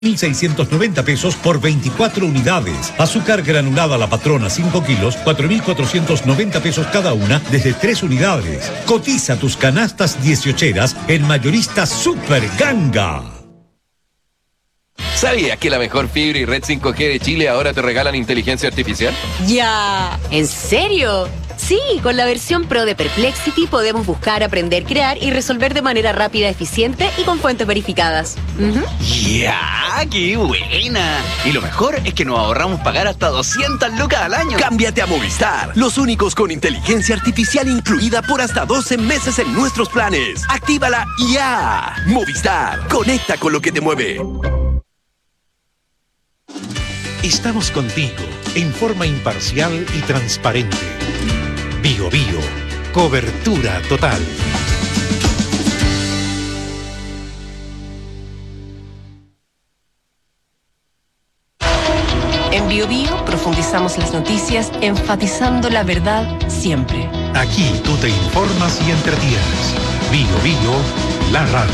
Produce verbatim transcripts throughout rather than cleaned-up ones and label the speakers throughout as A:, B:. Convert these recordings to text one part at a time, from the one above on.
A: mil seiscientos noventa pesos por veinticuatro unidades. Azúcar granulada La Patrona cinco kilos, cuatro mil cuatrocientos noventa pesos cada una desde tres unidades. Cotiza tus canastas dieciocheras en Mayorista Super Ganga.
B: ¿Sabías que la mejor fibra y red cinco G de Chile ahora te regalan inteligencia artificial?
C: ¡Ya! ¿En serio? Sí, con la versión Pro de Perplexity podemos buscar, aprender, crear y resolver de manera rápida, eficiente y con fuentes verificadas. Uh-huh.
D: ¡Ya! ¡Qué buena! Y lo mejor es que nos ahorramos pagar hasta doscientas lucas al año.
E: Cámbiate a Movistar, los únicos con inteligencia artificial incluida por hasta doce meses en nuestros planes. ¡Actívala ya! Movistar, conecta con lo que te mueve.
F: Estamos contigo en forma imparcial y transparente. Bio Bio, cobertura total.
G: En Bio Bio profundizamos las noticias enfatizando la verdad siempre.
F: Aquí tú te informas y entretienes. Bio Bio, la radio.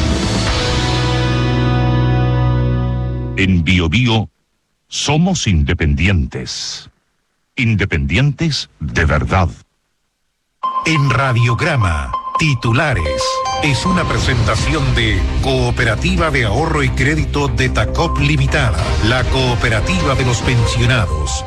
H: En Bio Bio somos independientes. Independientes de verdad.
F: En Radiograma, titulares. Es una presentación de Cooperativa de Ahorro y Crédito de Tacop Limitada, la cooperativa de los pensionados.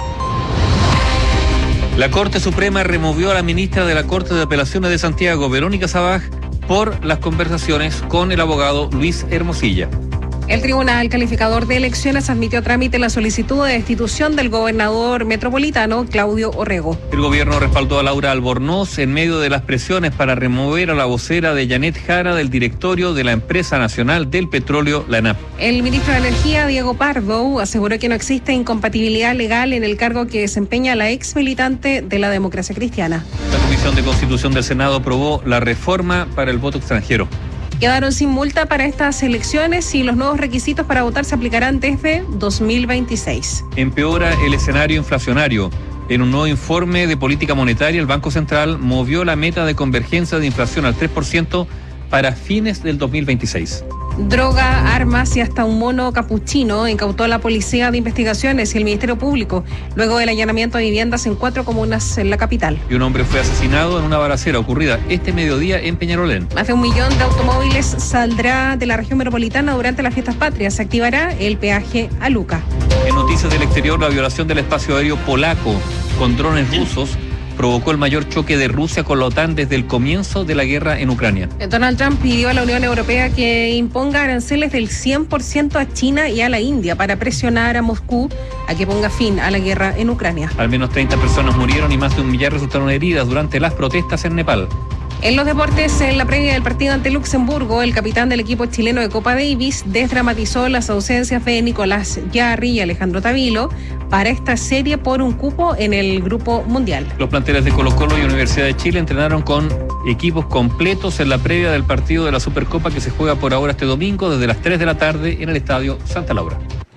I: La Corte Suprema removió a la ministra de la Corte de Apelaciones de Santiago, Verónica Sabaj, por las conversaciones con el abogado Luis Hermosilla.
J: El Tribunal Calificador de Elecciones admitió a trámite la solicitud de destitución del gobernador metropolitano, Claudio Orrego.
I: El gobierno respaldó a Laura Albornoz en medio de las presiones para remover a la vocera de Janet Jara del directorio de la Empresa Nacional del Petróleo, la ENAP.
J: El ministro de Energía, Diego Pardo, aseguró que no existe incompatibilidad legal en el cargo que desempeña la ex militante de la Democracia Cristiana.
I: La Comisión de Constitución del Senado aprobó la reforma para el voto extranjero.
J: Quedaron sin multa para estas elecciones y los nuevos requisitos para votar se aplicarán desde dos mil veintiséis.
I: Empeora el escenario inflacionario. En un nuevo informe de política monetaria, el Banco Central movió la meta de convergencia de inflación al tres por ciento para fines del dos mil veintiséis.
J: Droga, armas y hasta un mono capuchino incautó la Policía de Investigaciones y el Ministerio Público luego del allanamiento de viviendas en cuatro comunas en la capital.
I: Y un hombre fue asesinado en una balacera ocurrida este mediodía en Peñarolén.
J: Más de un millón de automóviles saldrá de la región metropolitana durante las fiestas patrias. Se activará el peaje a Luca.
I: En noticias del exterior, la violación del espacio aéreo polaco con drones rusos provocó el mayor choque de Rusia con la OTAN desde el comienzo de la guerra en Ucrania.
J: Donald Trump pidió a la Unión Europea que imponga aranceles del cien por ciento a China y a la India para presionar a Moscú a que ponga fin a la guerra en Ucrania.
I: Al menos treinta personas murieron y más de un millar resultaron heridas durante las protestas en Nepal.
J: En los deportes, en la previa del partido ante Luxemburgo, el capitán del equipo chileno de Copa Davis desdramatizó las ausencias de Nicolás Jarry y Alejandro Tavilo para esta serie por un cupo en el Grupo Mundial.
I: Los planteles de Colo-Colo y Universidad de Chile entrenaron con equipos completos en la previa del partido de la Supercopa que se juega por ahora este domingo desde las tres de la tarde en el Estadio Santa Laura.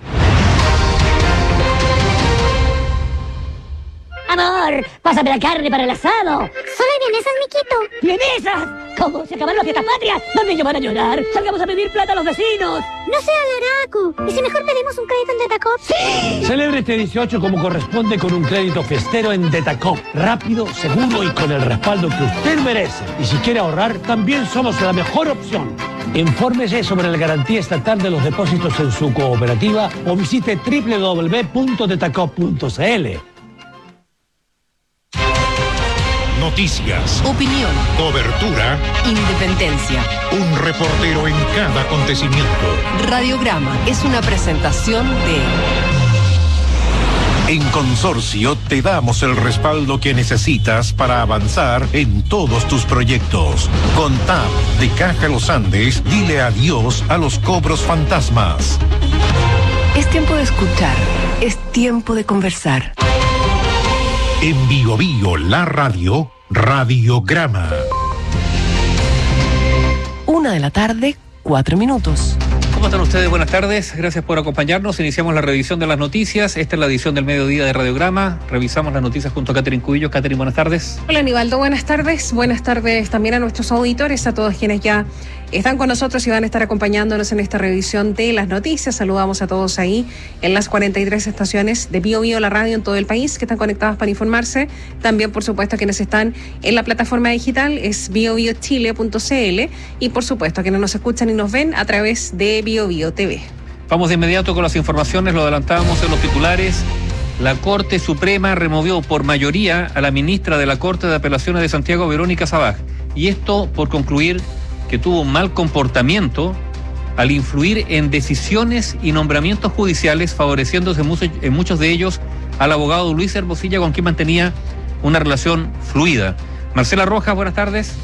K: Amor, pásame la carne para el asado.
L: Solo hay vienesas, miquito.
K: ¿Vienesas? ¿Cómo? ¿Se acabaron las fiestas patrias? Los niños van a llorar. Salgamos a pedir plata a los vecinos.
L: No sea garaco. ¿Y si mejor pedimos un crédito en Detacop?
K: ¡Sí!
M: Celebre este dieciocho como corresponde con un crédito fiestero en Detacop. Rápido, seguro y con el respaldo que usted merece. Y si quiere ahorrar, también somos la mejor opción. Infórmese sobre la garantía estatal de los depósitos en su cooperativa o visite doble u doble u doble u punto detacop punto c l.
F: Noticias,
G: Opinión,
F: cobertura,
G: independencia.
F: un reportero en cada acontecimiento.
G: Radiograma es una presentación de...
F: En Consorcio te damos el respaldo que necesitas para avanzar en todos tus proyectos. Con T A P de Caja Los Andes, dile adiós a los cobros fantasmas.
G: Es tiempo de escuchar, es tiempo de conversar.
F: En Bio Bio, la radio, Radiograma.
G: Una de la tarde, cuatro minutos.
I: ¿Cómo están ustedes? Buenas tardes, gracias por acompañarnos. Iniciamos la revisión de las noticias. Esta es la edición del mediodía de Radiograma. Revisamos las noticias junto a Catherine Cubillo. Catherine, buenas tardes.
J: Hola, Aníbaldo, buenas tardes. Buenas tardes también a nuestros auditores, a todos quienes ya están con nosotros y van a estar acompañándonos en esta revisión de las noticias. Saludamos a todos ahí en las cuarenta y tres estaciones de Bio Bio, la radio en todo el país, que están conectadas para informarse. También, por supuesto, a quienes están en la plataforma digital, es bio bio chile punto c l, y por supuesto a quienes nos escuchan y nos ven a través de Bio Bio T V.
I: Vamos de inmediato con las informaciones, lo adelantábamos en los titulares. La Corte Suprema removió por mayoría a la ministra de la Corte de Apelaciones de Santiago, Verónica Sabaj, y esto por concluir que tuvo un mal comportamiento al influir en decisiones y nombramientos judiciales, favoreciéndose en muchos de ellos al abogado Luis Hermosilla, con quien mantenía una relación fluida. Marcela Rojas, buenas tardes.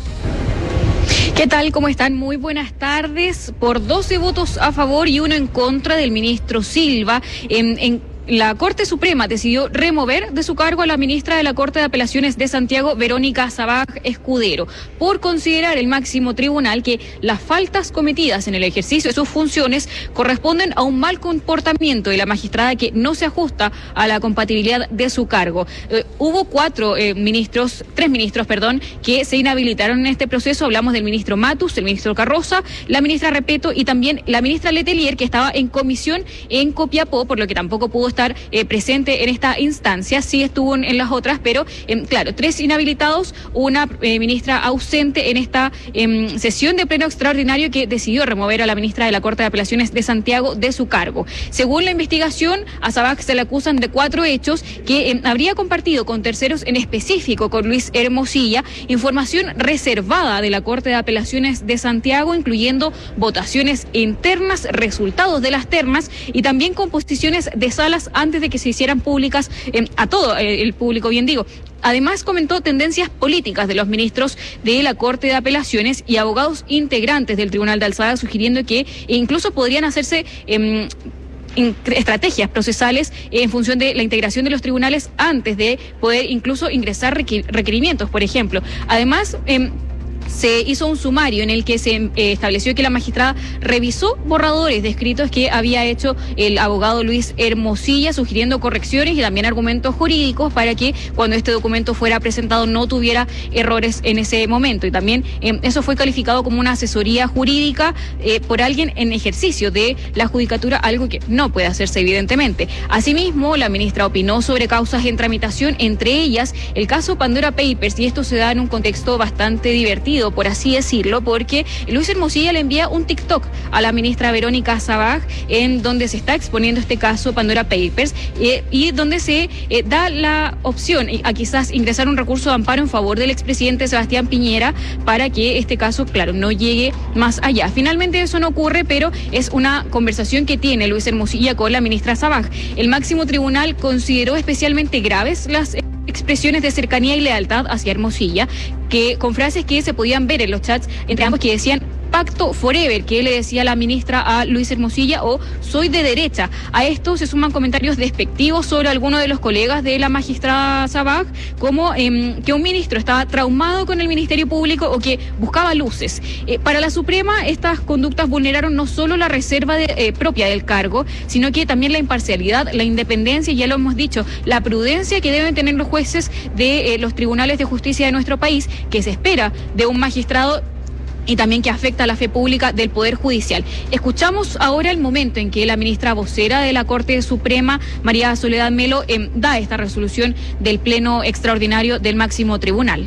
N: ¿Qué tal? ¿Cómo están? Muy buenas tardes. Por doce votos a favor y uno en contra del ministro Silva, en, en la Corte Suprema decidió remover de su cargo a la ministra de la Corte de Apelaciones de Santiago, Verónica Sabaj Escudero, por considerar el máximo tribunal que las faltas cometidas en el ejercicio de sus funciones corresponden a un mal comportamiento de la magistrada que no se ajusta a la compatibilidad de su cargo. Eh, hubo cuatro eh, ministros, tres ministros, perdón, que se inhabilitaron en este proceso. Hablamos del ministro Matus, el ministro Carroza, la ministra Repeto y también la ministra Letelier, que estaba en comisión en Copiapó, por lo que tampoco pudo estar Eh, presente en esta instancia. Sí estuvo en, en las otras, pero eh, claro, tres inhabilitados, una eh, ministra ausente en esta eh, sesión de pleno extraordinario que decidió remover a la ministra de la Corte de Apelaciones de Santiago de su cargo. Según la investigación, a Sabaj se le acusan de cuatro hechos que eh, habría compartido con terceros, en específico con Luis Hermosilla, información reservada de la Corte de Apelaciones de Santiago, incluyendo votaciones internas, resultados de las ternas y también composiciones de salas antes de que se hicieran públicas eh, a todo eh, el público, bien digo. Además, comentó tendencias políticas de los ministros de la Corte de Apelaciones y abogados integrantes del Tribunal de Alzada, sugiriendo que incluso podrían hacerse eh, estrategias procesales en función de la integración de los tribunales antes de poder incluso ingresar requerimientos, por ejemplo. Además, eh, se hizo un sumario en el que se eh, estableció que la magistrada revisó borradores de escritos que había hecho el abogado Luis Hermosilla, sugiriendo correcciones y también argumentos jurídicos para que cuando este documento fuera presentado no tuviera errores en ese momento. Y también eh, eso fue calificado como una asesoría jurídica eh, por alguien en ejercicio de la judicatura, algo que no puede hacerse evidentemente. Asimismo, la ministra opinó sobre causas en tramitación, entre ellas el caso Pandora Papers, y esto se da en un contexto bastante divertido, por así decirlo, porque Luis Hermosilla le envía un TikTok a la ministra Verónica Sabaj en donde se está exponiendo este caso Pandora Papers eh, y donde se eh, da la opción a quizás ingresar un recurso de amparo en favor del expresidente Sebastián Piñera para que este caso, claro, no llegue más allá. Finalmente eso no ocurre, pero es una conversación que tiene Luis Hermosilla con la ministra Sabaj. El máximo tribunal consideró especialmente graves las expresiones de cercanía y lealtad hacia Hermosilla, que con frases que se podían ver en los chats entre ambos que decían pacto forever, que le decía la ministra a Luis Hermosilla, o soy de derecha. A esto se suman comentarios despectivos sobre algunos de los colegas de la magistrada Sabaj, como eh, que un ministro estaba traumado con el Ministerio Público o que buscaba luces. Eh, para la Suprema, estas conductas vulneraron no solo la reserva de, eh, propia del cargo, sino que también la imparcialidad, la independencia, y ya lo hemos dicho, la prudencia que deben tener los jueces de eh, los tribunales de justicia de nuestro país, que se espera de un magistrado y también que afecta a la fe pública del Poder Judicial. Escuchamos ahora el momento en que la ministra vocera de la Corte Suprema, María Soledad Melo, eh, da esta resolución del Pleno Extraordinario del Máximo Tribunal.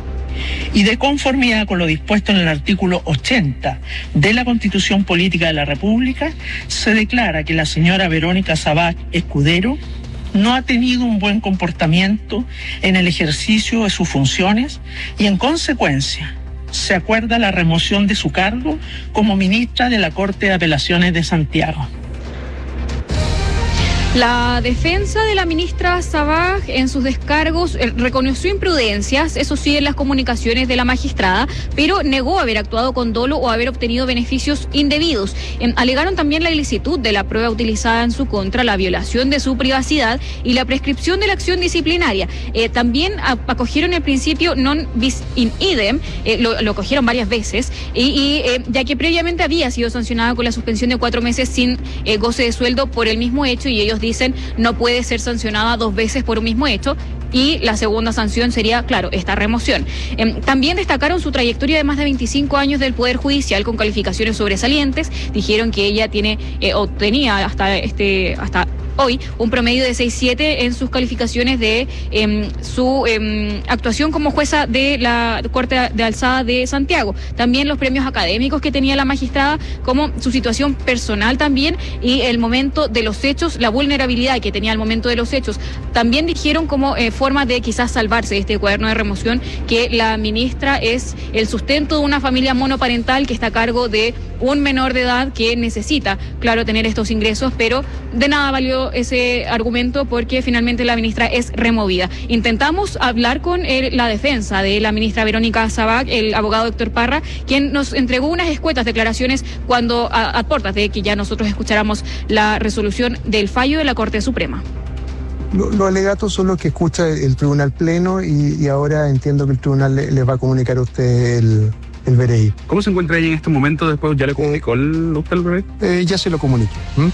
O: Y de conformidad con lo dispuesto en el artículo ochenta de la Constitución Política de la República, se declara que la señora Verónica Sabaj Escudero no ha tenido un buen comportamiento en el ejercicio de sus funciones y, en consecuencia, se acuerda la remoción de su cargo como ministra de la Corte de Apelaciones de Santiago.
N: La defensa de la ministra Sabaj en sus descargos eh, reconoció imprudencias, eso sí, en las comunicaciones de la magistrada, pero negó haber actuado con dolo o haber obtenido beneficios indebidos. Eh, alegaron también la ilicitud de la prueba utilizada en su contra, la violación de su privacidad y la prescripción de la acción disciplinaria. Eh, también acogieron el principio non bis in idem, eh, lo, lo acogieron varias veces, y, y eh, ya que previamente había sido sancionada con la suspensión de cuatro meses sin eh, goce de sueldo por el mismo hecho, y ellos dicen no puede ser sancionada dos veces por un mismo hecho. y la segunda sanción sería, claro, esta remoción. Eh, también destacaron su trayectoria de más de veinticinco años del Poder Judicial con calificaciones sobresalientes. Dijeron que ella tiene eh, o tenía hasta este hasta hoy un promedio de seis siete en sus calificaciones de eh, su eh, actuación como jueza de la Corte de Alzada de Santiago. También los premios académicos que tenía la magistrada, como su situación personal también y el momento de los hechos, la vulnerabilidad que tenía al momento de los hechos. También dijeron como eh, forma de quizás salvarse de este cuaderno de remoción que la ministra es el sustento de una familia monoparental que está a cargo de un menor de edad que necesita, claro, tener estos ingresos, pero de nada valió ese argumento porque finalmente la ministra es removida. Intentamos hablar con el, la defensa de la ministra Verónica Sabac, el abogado Héctor Parra, quien nos entregó unas escuetas declaraciones cuando a, a puertas de que ya nosotros escucháramos la resolución del fallo de la Corte Suprema.
P: Los alegatos son los que escucha el Tribunal Pleno y, y ahora entiendo que el Tribunal le, le va a comunicar a usted el, el veredicto.
Q: ¿Cómo se encuentra ella en este momento? Después ya le comunicó el, usted el veredicto.
P: Eh, ya se lo comuniqué. ¿Mm?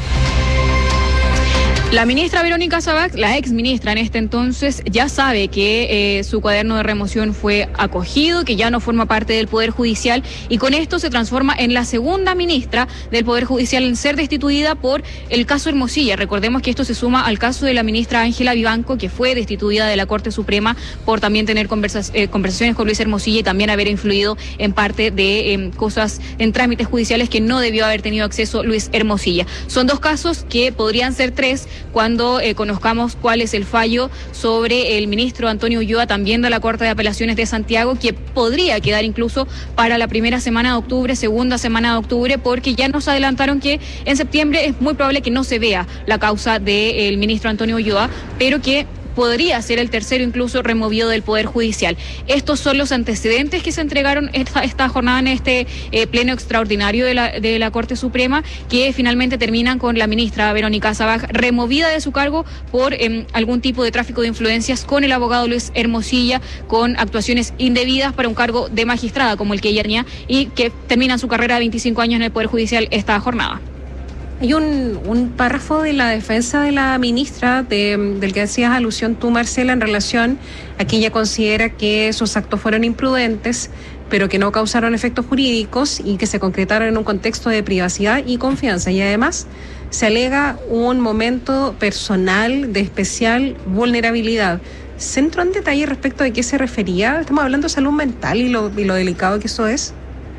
N: La ministra Verónica Sabac, la ex ministra en este entonces, ya sabe que eh, su cuaderno de remoción fue acogido, que ya no forma parte del Poder Judicial y con esto se transforma en la segunda ministra del Poder Judicial en ser destituida por el caso Hermosilla. Recordemos que esto se suma al caso de la ministra Ángela Vivanco, que fue destituida de la Corte Suprema por también tener conversas, eh, conversaciones con Luis Hermosilla y también haber influido en parte de eh, cosas en trámites judiciales que no debió haber tenido acceso Luis Hermosilla. Son dos casos que podrían ser tres cuando eh, conozcamos cuál es el fallo sobre el ministro Antonio Ulloa, también de la Corte de Apelaciones de Santiago, que podría quedar incluso para la primera semana de octubre, segunda semana de octubre, porque ya nos adelantaron que en septiembre es muy probable que no se vea la causa del ministro Antonio Ulloa, pero que podría ser el tercero incluso removido del Poder Judicial. Estos son los antecedentes que se entregaron esta, esta jornada en este eh, pleno extraordinario de la, de la Corte Suprema, que finalmente terminan con la ministra Verónica Sabac removida de su cargo por eh, algún tipo de tráfico de influencias con el abogado Luis Hermosilla, con actuaciones indebidas para un cargo de magistrada como el que ella tenía y que termina su carrera de veinticinco años en el Poder Judicial esta jornada.
J: Hay un, un párrafo de la defensa de la ministra, de, del que hacías alusión tú, Marcela, en relación a que ella considera que esos actos fueron imprudentes, pero que no causaron efectos jurídicos y que se concretaron en un contexto de privacidad y confianza. Y además se alega un momento personal de especial vulnerabilidad. ¿Se entró en detalle respecto de qué se refería? Estamos hablando de salud mental y lo, y lo delicado que eso es.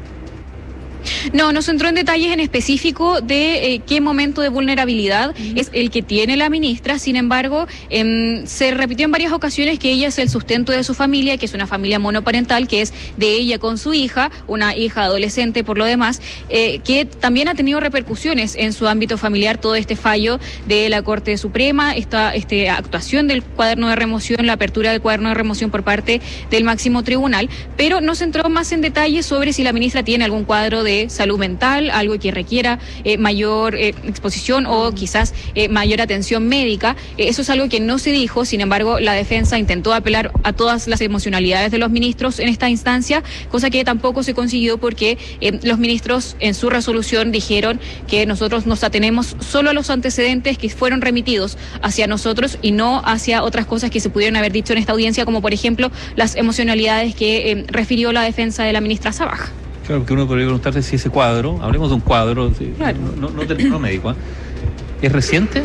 N: No, no se entró en detalles en específico de eh, qué momento de vulnerabilidad uh-huh. es el que tiene la ministra. Sin embargo, eh, se repitió en varias ocasiones que ella es el sustento de su familia, que es una familia monoparental, que es de ella con su hija, una hija adolescente por lo demás, eh, que también ha tenido repercusiones en su ámbito familiar todo este fallo de la Corte Suprema, esta este, actuación del cuaderno de remoción, la apertura del cuaderno de remoción por parte del máximo tribunal, pero no se entró más en detalle sobre si la ministra tiene algún cuadro de salud mental, algo que requiera eh, mayor eh, exposición o quizás eh, mayor atención médica. Eh, eso es algo que no se dijo. Sin embargo, la defensa intentó apelar a todas las emocionalidades de los ministros en esta instancia, cosa que tampoco se consiguió porque eh, los ministros en su resolución dijeron que nosotros nos atenemos solo a los antecedentes que fueron remitidos hacia nosotros y no hacia otras cosas que se pudieron haber dicho en esta audiencia, como por ejemplo las emocionalidades que eh, refirió la defensa de la ministra Sabac.
I: Claro, que uno podría preguntarse si ese cuadro, hablemos de un cuadro, sí, claro. no, no, no, no médico, ¿eh? ¿Es reciente?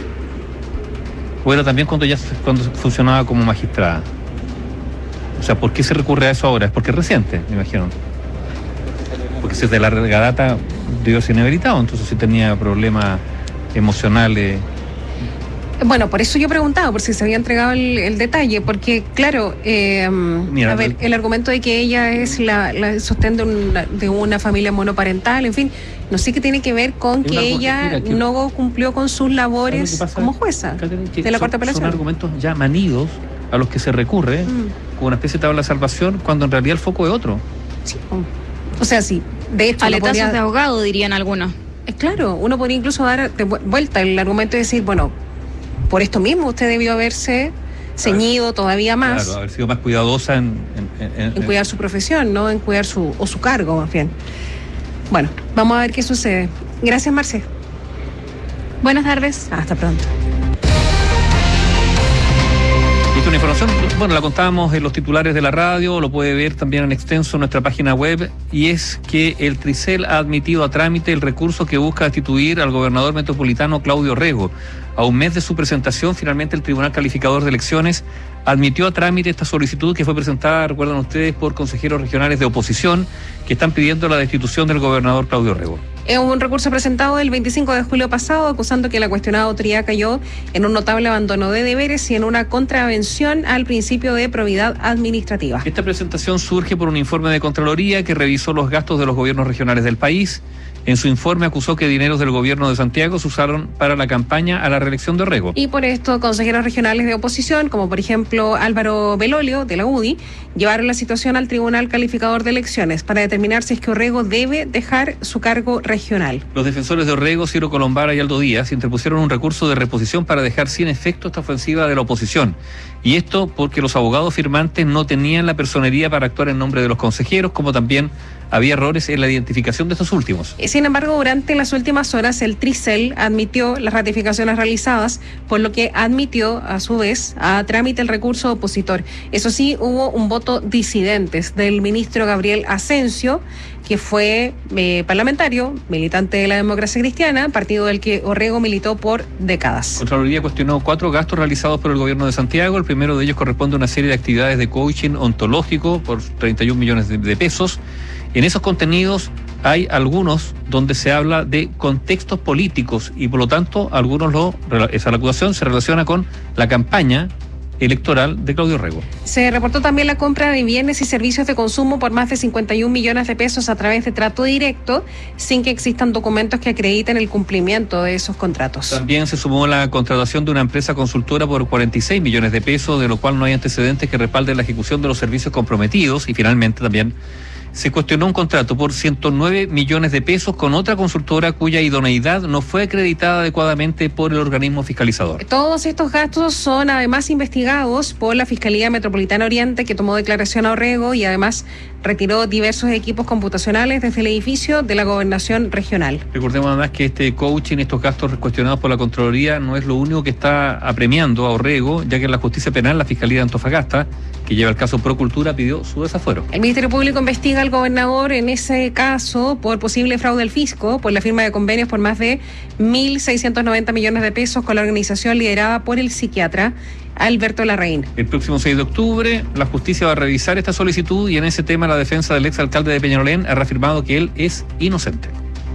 I: ¿O era también cuando ya cuando funcionaba como magistrada? O sea, ¿por qué se recurre a eso ahora? Es porque es reciente, me imagino. Porque si es de larga data, debió ser inhabilitado, entonces sí tenía problemas emocionales.
J: Bueno, por eso yo preguntaba, por si se había entregado el, el detalle, porque claro, eh, Mira, a ver, el argumento de que ella es la, la sostén de una, de una familia monoparental, en fin, no sé qué tiene que ver con que una, ella mira, que, no cumplió con sus labores como jueza
I: que
J: de la Corte de Apelaciones.
I: Son argumentos ya manidos a los que se recurre mm. con una especie de tabla de salvación, cuando en realidad el foco es otro.
J: Sí. O sea, sí, de hecho...
N: Aletazos podría, de ahogado, dirían algunos.
J: Eh, claro, uno podría incluso dar de vuelta el argumento y decir, bueno, por esto mismo usted debió haberse ceñido todavía más.
I: Claro, haber sido más cuidadosa en... En,
J: en, en cuidar su profesión, ¿no? En cuidar su... o su cargo, más bien. Bueno, vamos a ver qué sucede. Gracias, Marce.
N: Buenas tardes.
J: Hasta pronto.
I: Y esta una información, bueno, la contábamos en los titulares de la radio, lo puede ver también en extenso en nuestra página web, y es que el Tricel ha admitido a trámite el recurso que busca destituir al gobernador metropolitano Claudio Rego. A un mes de su presentación, finalmente el Tribunal Calificador de Elecciones admitió a trámite esta solicitud que fue presentada, recuerdan ustedes, por consejeros regionales de oposición que están pidiendo la destitución del gobernador Claudio Rego.
J: Es un recurso presentado el veinticinco de julio pasado acusando que la cuestionada autoridad cayó en un notable abandono de deberes y en una contravención al principio de probidad administrativa.
I: Esta presentación surge por un informe de Contraloría que revisó los gastos de los gobiernos regionales del país. En su informe acusó que dineros del gobierno de Santiago se usaron para la campaña a la reelección de Rego.
J: Y por esto, consejeros regionales de oposición, como por ejemplo Álvaro Belolio, de la U D I, llevaron la situación al Tribunal Calificador de Elecciones para determinar si es que Orrego debe dejar su cargo regional.
I: Los defensores de Orrego, Ciro Colombara y Aldo Díaz, interpusieron un recurso de reposición para dejar sin efecto esta ofensiva de la oposición. Y esto porque los abogados firmantes no tenían la personería para actuar en nombre de los consejeros, como también había errores en la identificación de estos últimos.
J: Sin embargo, durante las últimas horas, el Tricel admitió las ratificaciones realizadas, por lo que admitió, a su vez, a trámite el recurso opositor. Eso sí, hubo un voto disidentes del ministro Gabriel Asensio, que fue eh, parlamentario, militante de la Democracia Cristiana, partido del que Orrego militó por décadas.
I: Contraloría cuestionó cuatro gastos realizados por el gobierno de Santiago. El primero de ellos corresponde a una serie de actividades de coaching ontológico por treinta y un millones de, de pesos. En esos contenidos hay algunos donde se habla de contextos políticos y por lo tanto algunos lo, esa acusación se relaciona con la campaña electoral de Claudio Rego.
J: Se reportó también la compra de bienes y servicios de consumo por más de cincuenta y un millones de pesos a través de trato directo, sin que existan documentos que acrediten el cumplimiento de esos contratos.
I: También se sumó la contratación de una empresa consultora por cuarenta y seis millones de pesos, de lo cual no hay antecedentes que respalden la ejecución de los servicios comprometidos, y finalmente también se cuestionó un contrato por ciento nueve millones de pesos con otra consultora cuya idoneidad no fue acreditada adecuadamente por el organismo fiscalizador.
J: Todos estos gastos son además investigados por la Fiscalía Metropolitana Oriente, que tomó declaración a Orrego y además retiró diversos equipos computacionales desde el edificio de la Gobernación Regional.
I: Recordemos además que este coaching, estos gastos cuestionados por la Contraloría, no es lo único que está apremiando a Orrego, ya que en la justicia penal, la Fiscalía de Antofagasta, que lleva el caso Procultura, pidió su desafuero.
J: El Ministerio Público investiga al gobernador en ese caso por posible fraude al fisco, por la firma de convenios por más de mil seiscientos noventa millones de pesos con la organización liderada por el psiquiatra Alberto Larraín.
I: El próximo seis de octubre, la justicia va a revisar esta solicitud y en ese tema la defensa del exalcalde de Peñalolén ha reafirmado que él es inocente.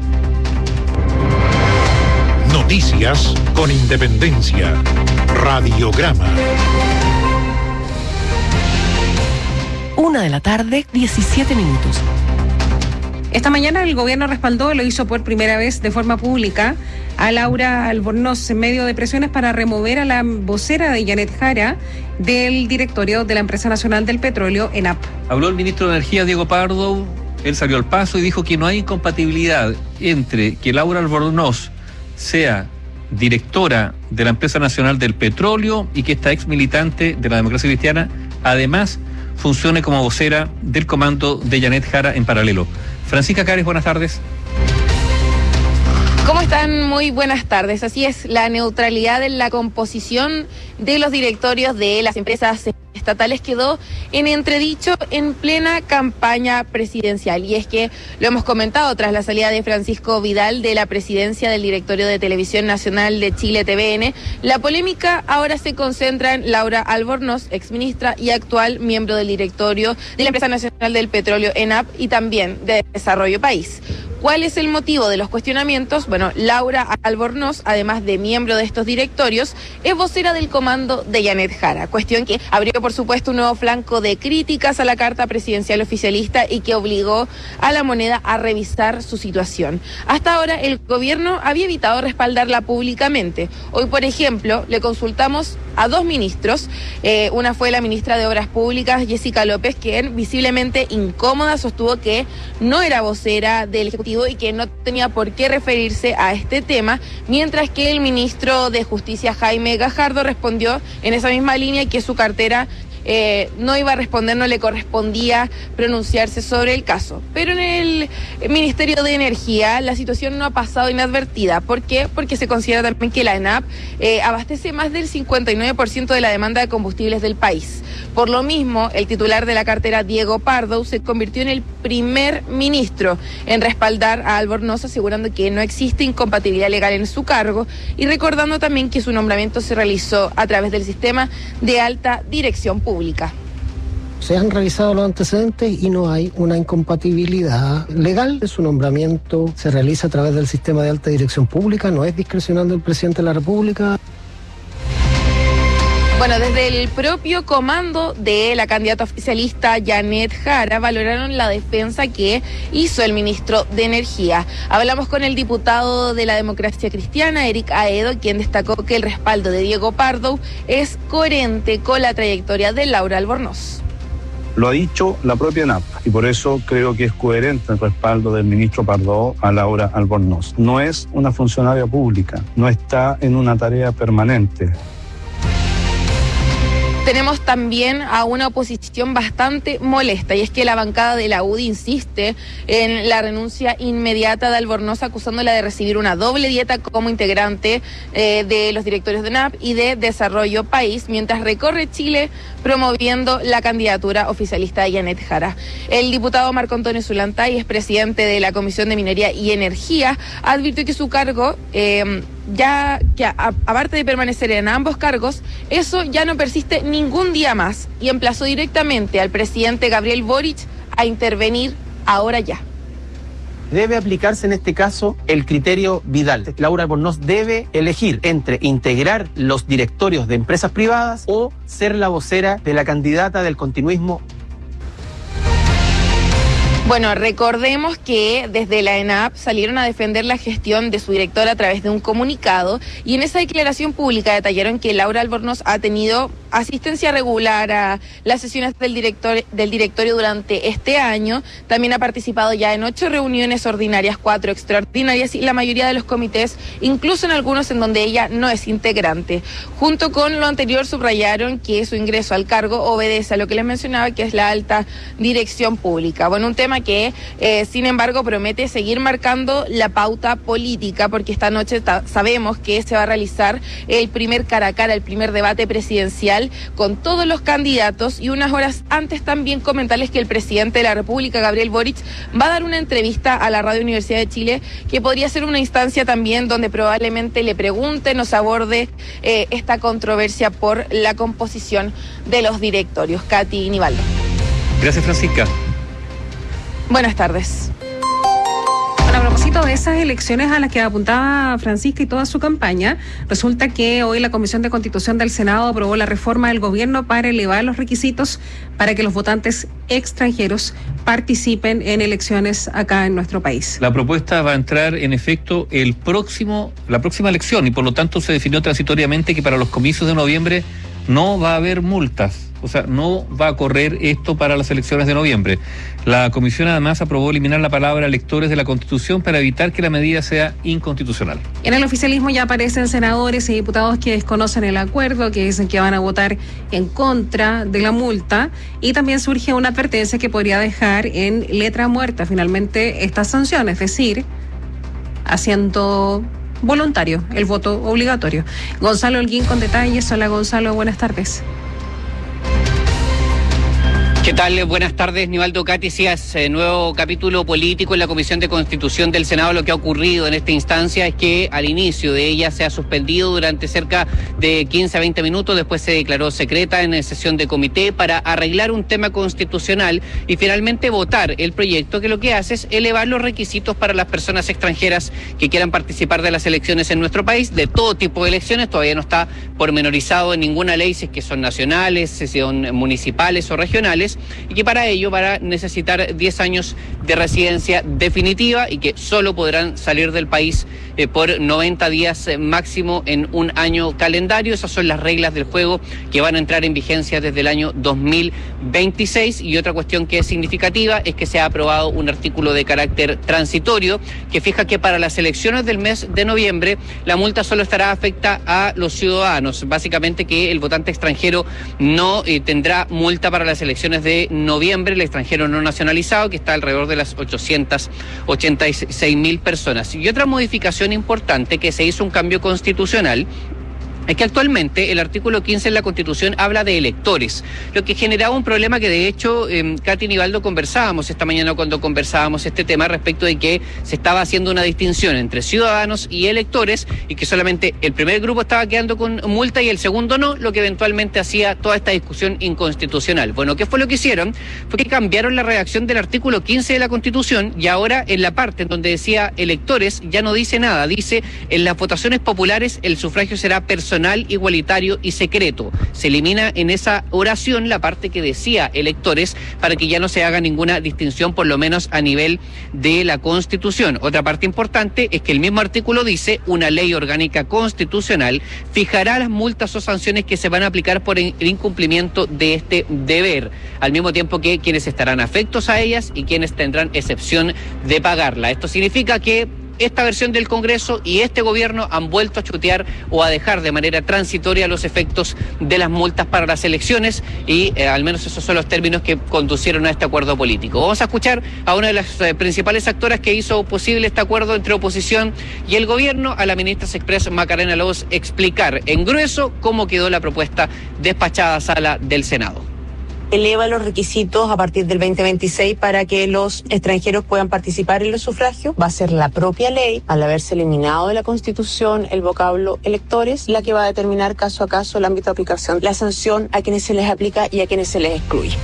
F: Noticias con independencia. Radiograma.
G: Una de la tarde, diecisiete minutos.
J: Esta mañana el gobierno respaldó, lo hizo por primera vez de forma pública, a Laura Albornoz en medio de presiones para remover a la vocera de Janet Jara del directorio de la Empresa Nacional del Petróleo, ENAP.
I: Habló el ministro de Energía, Diego Pardo. Él salió al paso y dijo que no hay incompatibilidad entre que Laura Albornoz sea directora de la Empresa Nacional del Petróleo y que esta ex militante de la Democracia Cristiana además funcione como vocera del comando de Janet Jara en paralelo. Francisca Cares, buenas tardes.
R: ¿Cómo están? Muy buenas tardes. Así es, la neutralidad en la composición de los directorios de las empresas estatales quedó en entredicho en plena campaña presidencial. Y es que lo hemos comentado tras la salida de Francisco Vidal de la presidencia del directorio de Televisión Nacional de Chile, T V N, la polémica ahora se concentra en Laura Albornoz, exministra y actual miembro del directorio de la Empresa Nacional del Petróleo, ENAP, y también de Desarrollo País. ¿Cuál es el motivo de los cuestionamientos? Bueno, Laura Albornoz, además de miembro de estos directorios, es vocera del comando de Janet Jara, cuestión que abrió, por supuesto, un nuevo flanco de críticas a la carta presidencial oficialista y que obligó a La Moneda a revisar su situación. Hasta ahora, el gobierno había evitado respaldarla públicamente. Hoy, por ejemplo, le consultamos a dos ministros. Eh, una fue la ministra de Obras Públicas, Jessica López, quien visiblemente incómoda sostuvo que no era vocera del Ejecutivo y que no tenía por qué referirse a este tema, mientras que el ministro de Justicia, Jaime Gajardo, respondió en esa misma línea que su cartera eh, no iba a responder, no le correspondía pronunciarse sobre el caso. Pero en el Ministerio de Energía la situación no ha pasado inadvertida. ¿Por qué? Porque se considera también que la ENAP eh, abastece más del cincuenta y nueve por ciento de la demanda de combustibles del país. Por lo mismo, el titular de la cartera, Diego Pardo, se convirtió en el primer ministro en respaldar a Albornoz, asegurando que no existe incompatibilidad legal en su cargo y recordando también que su nombramiento se realizó a través del sistema de alta dirección pública.
S: Se han revisado los antecedentes y no hay una incompatibilidad legal. Su nombramiento se realiza a través del sistema de alta dirección pública, no es discrecional del presidente de la República.
R: Bueno, desde el propio comando de la candidata oficialista Janet Jara valoraron la defensa que hizo el ministro de Energía. Hablamos con el diputado de la Democracia Cristiana, Eric Aedo, quien destacó que el respaldo de Diego Pardo es coherente con la trayectoria de Laura Albornoz.
T: Lo ha dicho la propia ENAP y por eso creo que es coherente el respaldo del ministro Pardo a Laura Albornoz. No es una funcionaria pública, no está en una tarea permanente.
R: Tenemos también a una oposición bastante molesta, y es que la bancada de la U D I insiste en la renuncia inmediata de Albornoz, acusándola de recibir una doble dieta como integrante eh, de los directorios de ENAP y de Desarrollo País, mientras recorre Chile promoviendo la candidatura oficialista de Janet Jara. El diputado Marco Antonio Zulantay, es presidente de la Comisión de Minería y Energía, advirtió que su cargo... Eh, ya que a, aparte de permanecer en ambos cargos, eso ya no persiste ningún día más, y emplazó directamente al presidente Gabriel Boric a intervenir ahora ya.
U: Debe aplicarse en este caso el criterio Vidal. Laura Albornoz debe elegir entre integrar los directorios de empresas privadas o ser la vocera de la candidata del continuismo.
R: Bueno, recordemos que desde la ENAP salieron a defender la gestión de su director a través de un comunicado, y en esa declaración pública detallaron que Laura Albornoz ha tenido asistencia regular a las sesiones del director, del directorio durante este año. También ha participado ya en ocho reuniones ordinarias, cuatro extraordinarias y la mayoría de los comités, incluso en algunos en donde ella no es integrante. Junto con lo anterior subrayaron que su ingreso al cargo obedece a lo que les mencionaba, que es la alta dirección pública. Bueno, un tema que eh, sin embargo promete seguir marcando la pauta política, porque esta noche sabemos que se va a realizar el primer cara a cara, el primer debate presidencial con todos los candidatos, y unas horas antes también comentarles que el presidente de la República, Gabriel Boric, va a dar una entrevista a la Radio Universidad de Chile, que podría ser una instancia también donde probablemente le pregunten o se aborde eh, esta controversia por la composición de los directorios. Katy Nivaldo.
I: Gracias, Francisca.
R: Buenas tardes.
J: Bueno, a propósito de esas elecciones a las que apuntaba Francisca y toda su campaña, resulta que hoy la Comisión de Constitución del Senado aprobó la reforma del gobierno para elevar los requisitos para que los votantes extranjeros participen en elecciones acá en nuestro país.
I: La propuesta va a entrar en efecto el próximo, la próxima elección, y por lo tanto se definió transitoriamente que para los comicios de noviembre no va a haber multas. O sea, no va a correr esto para las elecciones de noviembre. La comisión además aprobó eliminar la palabra electores de la Constitución para evitar que la medida sea inconstitucional.
J: En el oficialismo ya aparecen senadores y diputados que desconocen el acuerdo, que dicen que van a votar en contra de la multa, y también surge una advertencia que podría dejar en letra muerta finalmente esta sanción, es decir, haciendo voluntario el voto obligatorio. Gonzalo Holguín con detalles. Hola Gonzalo, buenas tardes.
V: ¿Qué tal? Buenas tardes, Nivaldo. Katy, sí, es eh, nuevo capítulo político en la Comisión de Constitución del Senado. Lo que ha ocurrido en esta instancia es que al inicio de ella se ha suspendido durante cerca de quince a veinte minutos, después se declaró secreta en sesión de comité para arreglar un tema constitucional y finalmente votar el proyecto, que lo que hace es elevar los requisitos para las personas extranjeras que quieran participar de las elecciones en nuestro país, de todo tipo de elecciones. Todavía no está pormenorizado en ninguna ley si es que son nacionales, si son municipales o regionales, electores y que para ello van a necesitar diez años de residencia definitiva y que solo podrán salir del país eh, por noventa días eh, máximo en un año calendario. Esas son las reglas del juego que van a entrar en vigencia desde el año dos mil veintiséis. Y otra cuestión que es significativa es que se ha aprobado un artículo de carácter transitorio que fija que para las elecciones del mes de noviembre la multa solo estará afecta a los ciudadanos. Básicamente que el votante extranjero no eh, tendrá multa para las elecciones de noviembre, el extranjero no nacionalizado, que está alrededor de las ochocientas ochenta y seis mil personas. Y otra modificación importante que se hizo un cambio constitucional es que actualmente el artículo quince en la Constitución habla de electores, lo que generaba un problema que de hecho eh, Katy Nivaldo conversábamos esta mañana cuando conversábamos este tema respecto de que se estaba haciendo una distinción entre ciudadanos y electores y que solamente el primer grupo estaba quedando con multa y el segundo no, lo que eventualmente hacía toda esta discusión inconstitucional. Bueno, ¿qué fue lo que hicieron? Fue que cambiaron la redacción del artículo quince de la Constitución y ahora en la parte en donde decía electores ya no dice nada, dice en las votaciones populares el sufragio será personal, igualitario y secreto. Se elimina en esa oración la parte que decía electores para que ya no se haga ninguna distinción, por lo menos a nivel de la Constitución. Otra parte importante es que el mismo artículo dice una ley orgánica constitucional fijará las multas o sanciones que se van a aplicar por el incumplimiento de este deber, al mismo tiempo que quienes estarán afectos a ellas y quienes tendrán excepción de pagarla. Esto significa que esta versión del Congreso y este gobierno han vuelto a chutear o a dejar de manera transitoria los efectos de las multas para las elecciones y eh, al menos esos son los términos que conducieron a este acuerdo político. Vamos a escuchar a una de las eh, principales actoras que hizo posible este acuerdo entre oposición y el gobierno, a la ministra Express Macarena Lobos, explicar en grueso cómo quedó la propuesta despachada a sala del Senado.
A: Eleva los requisitos a partir del veinte veintiséis para que los extranjeros puedan participar en los sufragios. Va a ser la propia ley, al haberse eliminado de la Constitución el vocablo electores, la que va a determinar caso a caso el ámbito de aplicación, la sanción a quienes se les aplica y a quienes se les excluye.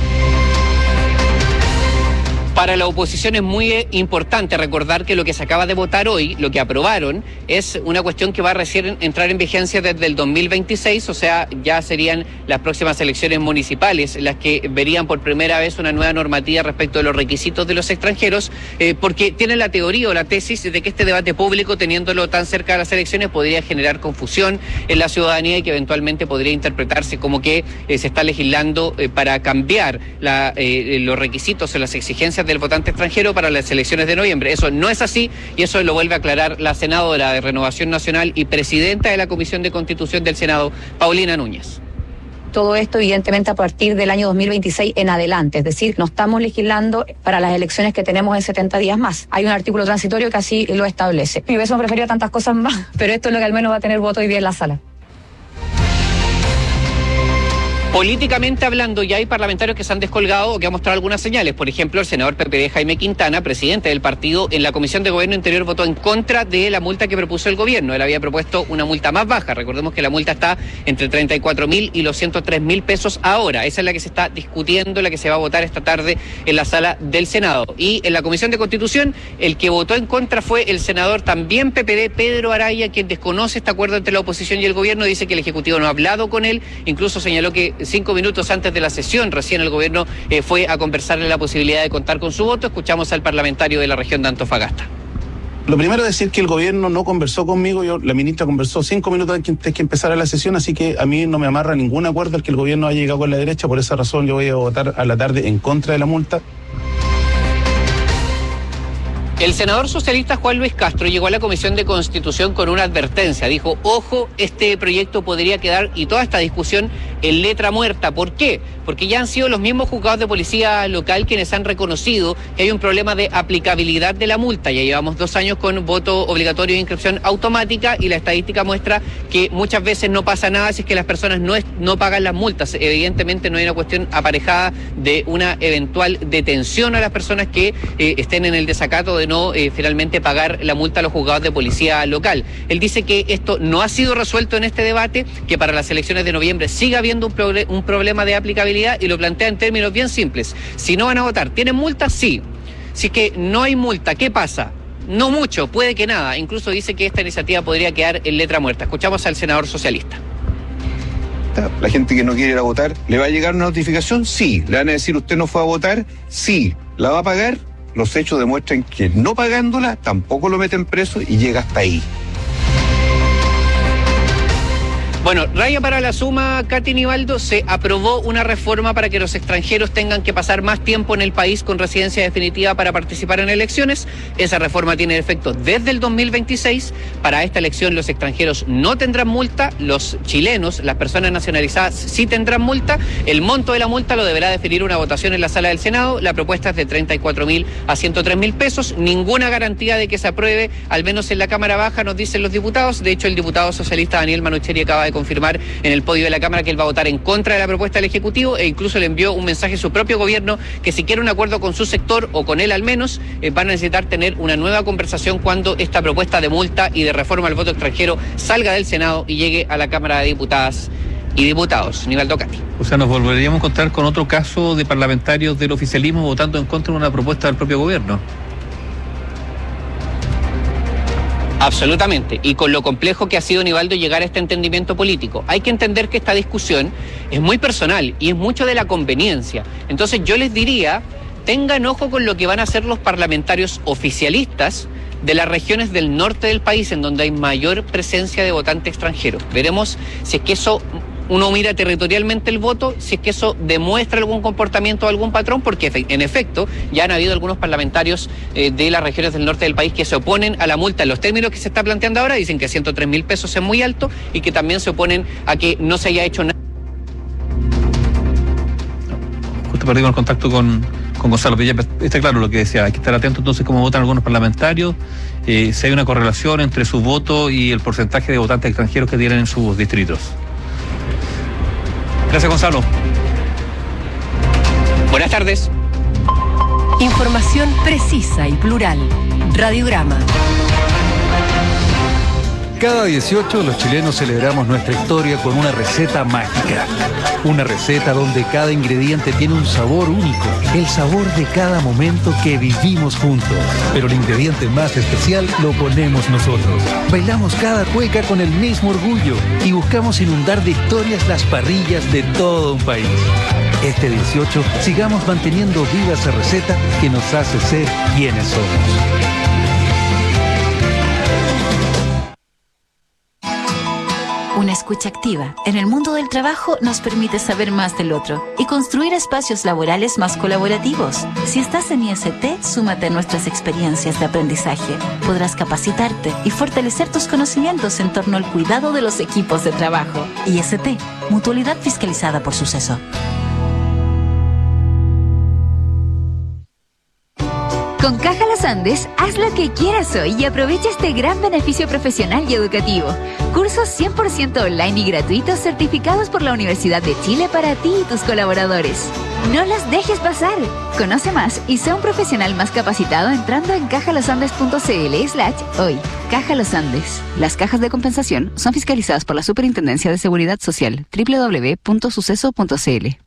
V: Para la oposición es muy importante recordar que lo que se acaba de votar hoy, lo que aprobaron, es una cuestión que va a recién entrar en vigencia desde el dos mil veintiséis, o sea, ya serían las próximas elecciones municipales las que verían por primera vez una nueva normativa respecto de los requisitos de los extranjeros, eh, porque tienen la teoría o la tesis de que este debate público, teniéndolo tan cerca de las elecciones, podría generar confusión en la ciudadanía y que eventualmente podría interpretarse como que eh, se está legislando eh, para cambiar la, eh, los requisitos o las exigencias del votante extranjero para las elecciones de noviembre. Eso no es así y eso lo vuelve a aclarar la senadora de Renovación Nacional y presidenta de la Comisión de Constitución del Senado, Paulina Núñez.
B: Todo esto evidentemente a partir del año dos mil veintiséis en adelante, es decir, no estamos legislando para las elecciones que tenemos en setenta días más. Hay un artículo transitorio que así lo establece. Me hubiésemos preferido tantas cosas más, pero esto es lo que al menos va a tener voto hoy día en la sala.
V: Políticamente hablando, ya hay parlamentarios que se han descolgado o que han mostrado algunas señales. Por ejemplo, el senador P P D Jaime Quintana, presidente del partido, en la Comisión de Gobierno Interior votó en contra de la multa que propuso el gobierno. Él había propuesto una multa más baja. Recordemos que la multa está entre treinta y cuatro mil y los ciento tres mil pesos ahora. Esa es la que se está discutiendo, la que se va a votar esta tarde en la sala del Senado. Y en la Comisión de Constitución, el que votó en contra fue el senador también P P D, Pedro Araya, quien desconoce este acuerdo entre la oposición y el gobierno. Dice que el Ejecutivo no ha hablado con él. Incluso señaló que cinco minutos antes de la sesión, recién el gobierno eh, fue a conversarle la posibilidad de contar con su voto. Escuchamos al parlamentario de la región de Antofagasta.
T: Lo primero es decir que el gobierno no conversó conmigo, yo, la ministra conversó cinco minutos antes que empezara la sesión, así que a mí no me amarra ningún acuerdo al que el gobierno haya llegado con la derecha. Por esa razón yo voy a votar a la tarde en contra de la multa.
V: El senador socialista Juan Luis Castro llegó a la Comisión de Constitución con una advertencia. Dijo, ojo, este proyecto podría quedar, y toda esta discusión, en letra muerta. ¿Por qué? Porque ya han sido los mismos juzgados de policía local quienes han reconocido que hay un problema de aplicabilidad de la multa. Ya llevamos dos años con voto obligatorio de inscripción automática y la estadística muestra que muchas veces no pasa nada si es que las personas no, es, no pagan las multas. Evidentemente no hay una cuestión aparejada de una eventual detención a las personas que eh, estén en el desacato de no eh, finalmente pagar la multa a los juzgados de policía local. Él dice que esto no ha sido resuelto en este debate, que para las elecciones de noviembre sigue habiendo un, pro un problema de aplicabilidad, y lo plantea en términos bien simples. Si no van a votar, ¿tienen multa? Sí. Si es que no hay multa, ¿qué pasa? No mucho, puede que nada. Incluso dice que esta iniciativa podría quedar en letra muerta. Escuchamos al senador socialista.
C: multa? ¿La gente que no quiere ir a votar le va a llegar una notificación? Sí. ¿Le van a decir usted no fue a votar? Sí. ¿La va a pagar? Los hechos demuestran que no pagándola tampoco lo meten preso y llega hasta ahí.
V: Bueno, raya para la suma, Katy Nivaldo, se aprobó una reforma para que los extranjeros tengan que pasar más tiempo en el país con residencia definitiva para participar en elecciones. Esa reforma tiene efecto desde el dos mil veintiséis. Para esta elección los extranjeros no tendrán multa, los chilenos, las personas nacionalizadas sí tendrán multa. El monto de la multa lo deberá definir una votación en la sala del Senado. La propuesta es de treinta y cuatro mil a ciento tres mil pesos. Ninguna garantía de que se apruebe, al menos en la Cámara Baja, nos dicen los diputados. De hecho, el diputado socialista Daniel Manucheri acaba de confirmar en el podio de la Cámara que él va a votar en contra de la propuesta del Ejecutivo e incluso le envió un mensaje a su propio gobierno que si quiere un acuerdo con su sector o con él al menos, eh, van a necesitar tener una nueva conversación cuando esta propuesta de multa y de reforma al voto extranjero salga del Senado y llegue a la Cámara de Diputadas y Diputados. Nivaldo Katy.
I: O sea, nos volveríamos a encontrar con otro caso de parlamentarios del oficialismo votando en contra de una propuesta del propio gobierno.
V: Absolutamente, y con lo complejo que ha sido, Nivaldo, llegar a este entendimiento político. Hay que entender que esta discusión es muy personal y es mucho de la conveniencia. Entonces yo les diría, tengan ojo con lo que van a hacer los parlamentarios oficialistas de las regiones del norte del país, en donde hay mayor presencia de votante extranjero. Veremos si es que eso... uno mira territorialmente el voto, si es que eso demuestra algún comportamiento o algún patrón, porque en efecto ya han habido algunos parlamentarios eh, de las regiones del norte del país que se oponen a la multa en los términos que se está planteando ahora, dicen que ciento tres mil pesos es muy alto y que también se oponen a que no se haya hecho nada.
I: Justo perdimos el contacto con, con Gonzalo, pero ya está claro lo que decía, hay que estar atento entonces cómo votan algunos parlamentarios, eh, si hay una correlación entre su voto y el porcentaje de votantes extranjeros que tienen en sus distritos. Gracias, Gonzalo.
V: Buenas tardes.
G: Información precisa y plural. Radiograma.
D: Cada dieciocho los chilenos celebramos nuestra historia con una receta mágica. Una receta donde cada ingrediente tiene un sabor único, el sabor de cada momento que vivimos juntos. Pero el ingrediente más especial lo ponemos nosotros. Bailamos cada cueca con el mismo orgullo y buscamos inundar de historias las parrillas de todo un país. Este dieciocho sigamos manteniendo viva esa receta que nos hace ser quienes somos.
W: Una escucha activa en el mundo del trabajo nos permite saber más del otro y construir espacios laborales más colaborativos. Si estás en I S T, súmate a nuestras experiencias de aprendizaje. Podrás capacitarte y fortalecer tus conocimientos en torno al cuidado de los equipos de trabajo. I S T, mutualidad fiscalizada por Suceso.
X: Con Caja Los Andes, haz lo que quieras hoy y aprovecha este gran beneficio profesional y educativo. Cursos cien por ciento online y gratuitos certificados por la Universidad de Chile para ti y tus colaboradores. No las dejes pasar. Conoce más y sé un profesional más capacitado entrando en cajalosandes.cl slash hoy. Caja Los Andes. Las cajas de compensación son fiscalizadas por la Superintendencia de Seguridad Social. doble u doble u doble u punto suceso punto c l.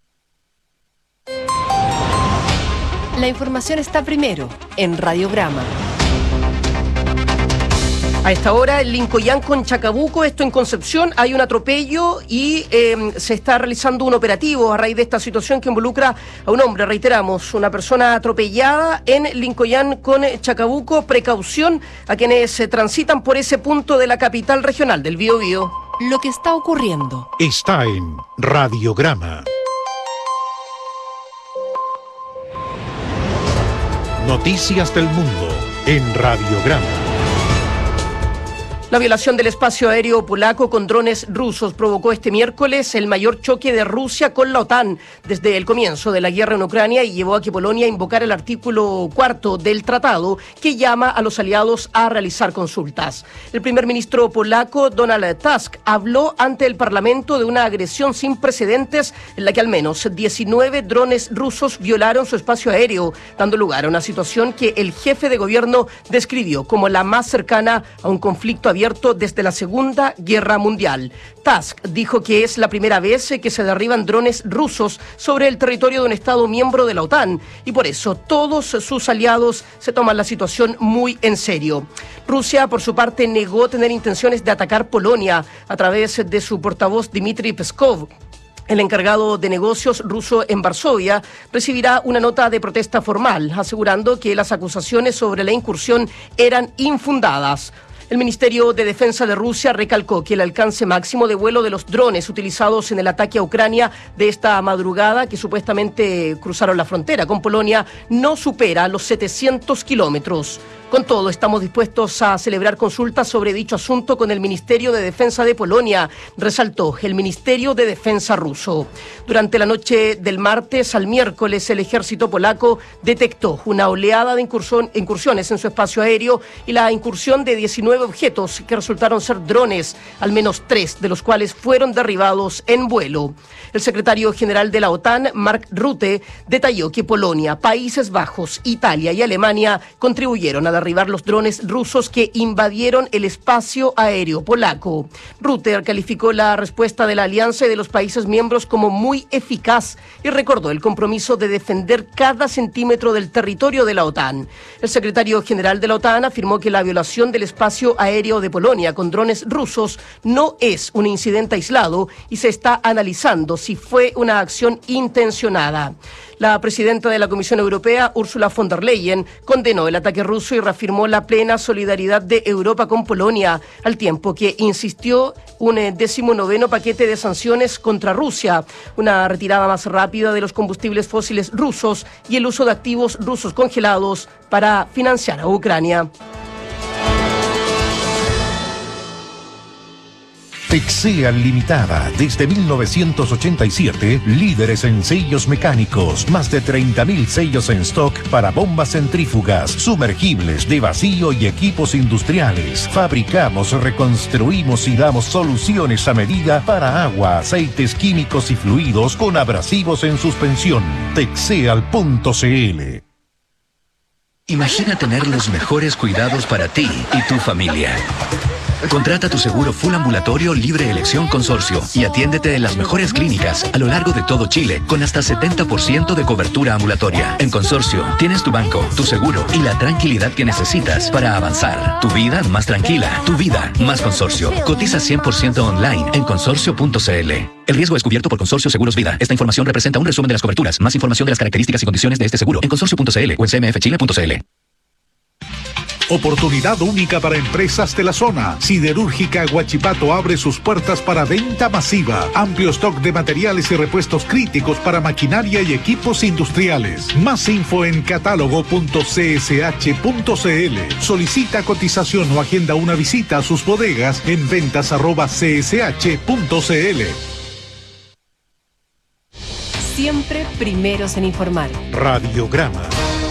G: La información está primero en Radiograma.
Y: A esta hora, en Lincoyán con Chacabuco, esto en Concepción, hay un atropello y eh, se está realizando un operativo a raíz de esta situación que involucra a un hombre, reiteramos, una persona atropellada en Lincoyán con Chacabuco. Precaución a quienes eh, transitan por ese punto de la capital regional del Biobío.
G: Lo que está ocurriendo.
F: Está en Radiograma. Noticias del mundo en Radiograma.
Y: La violación del espacio aéreo polaco con drones rusos provocó este miércoles el mayor choque de Rusia con la OTAN desde el comienzo de la guerra en Ucrania y llevó a que Polonia invocara el artículo cuarto del tratado que llama a los aliados a realizar consultas. El primer ministro polaco Donald Tusk habló ante el Parlamento de una agresión sin precedentes en la que al menos diecinueve drones rusos violaron su espacio aéreo, dando lugar a una situación que el jefe de gobierno describió como la más cercana a un conflicto abierto abierto desde la Segunda Guerra Mundial. Tusk dijo que es la primera vez que se derriban drones rusos sobre el territorio de un Estado miembro de la OTAN y por eso todos sus aliados se toman la situación muy en serio. Rusia, por su parte, negó tener intenciones de atacar Polonia a través de su portavoz Dmitry Peskov. El encargado de negocios ruso en Varsovia recibirá una nota de protesta formal, asegurando que las acusaciones sobre la incursión eran infundadas. El Ministerio de Defensa de Rusia recalcó que el alcance máximo de vuelo de los drones utilizados en el ataque a Ucrania de esta madrugada, que supuestamente cruzaron la frontera con Polonia, no supera los setecientos kilómetros. Con todo, estamos dispuestos a celebrar consultas sobre dicho asunto con el Ministerio de Defensa de Polonia, resaltó el Ministerio de Defensa ruso. Durante la noche del martes al miércoles, el ejército polaco detectó una oleada de incursión, incursiones en su espacio aéreo y la incursión de diecinueve objetos que resultaron ser drones, al menos tres de los cuales fueron derribados en vuelo. El secretario general de la OTAN, Mark Rutte, detalló que Polonia, Países Bajos, Italia y Alemania contribuyeron a derribar los drones rusos que invadieron el espacio aéreo polaco. Rutte calificó la respuesta de la alianza y de los países miembros como muy eficaz y recordó el compromiso de defender cada centímetro del territorio de la OTAN. El secretario general de la OTAN afirmó que la violación del espacio aéreo de Polonia con drones rusos no es un incidente aislado y se está analizando si fue una acción intencionada. La presidenta de la Comisión Europea, Ursula von der Leyen, condenó el ataque ruso y reafirmó la plena solidaridad de Europa con Polonia, al tiempo que insistió un decimonoveno paquete de sanciones contra Rusia, una retirada más rápida de los combustibles fósiles rusos y el uso de activos rusos congelados para financiar a Ucrania.
F: Texea Limitada, desde mil novecientos ochenta y siete, líderes en sellos mecánicos, más de treinta mil sellos en stock para bombas centrífugas, sumergibles de vacío y equipos industriales. Fabricamos, reconstruimos y damos soluciones a medida para agua, aceites químicos y fluidos con abrasivos en suspensión. Texeal punto cl.
E: Imagina tener los mejores cuidados para ti y tu familia. Contrata tu seguro full ambulatorio libre elección consorcio y atiéndete en las mejores clínicas a lo largo de todo Chile con hasta setenta por ciento de cobertura ambulatoria. En Consorcio tienes tu banco, tu seguro y la tranquilidad que necesitas para avanzar. Tu vida más tranquila, tu vida más Consorcio. Cotiza cien por ciento online en consorcio punto cl. El riesgo es cubierto por Consorcio Seguros Vida. Esta información representa un resumen de las coberturas. Más información de las características y condiciones de este seguro en consorcio punto cl o en c m f chile punto c l.
F: Oportunidad única para empresas de la zona. Siderúrgica Huachipato abre sus puertas para venta masiva. Amplio stock de materiales y repuestos críticos para maquinaria y equipos industriales. Más info en catálogo punto c s h punto c l. Solicita cotización o agenda una visita a sus bodegas en ventas arroba c s h punto c l.
G: Siempre primeros en informar.
F: Radiograma.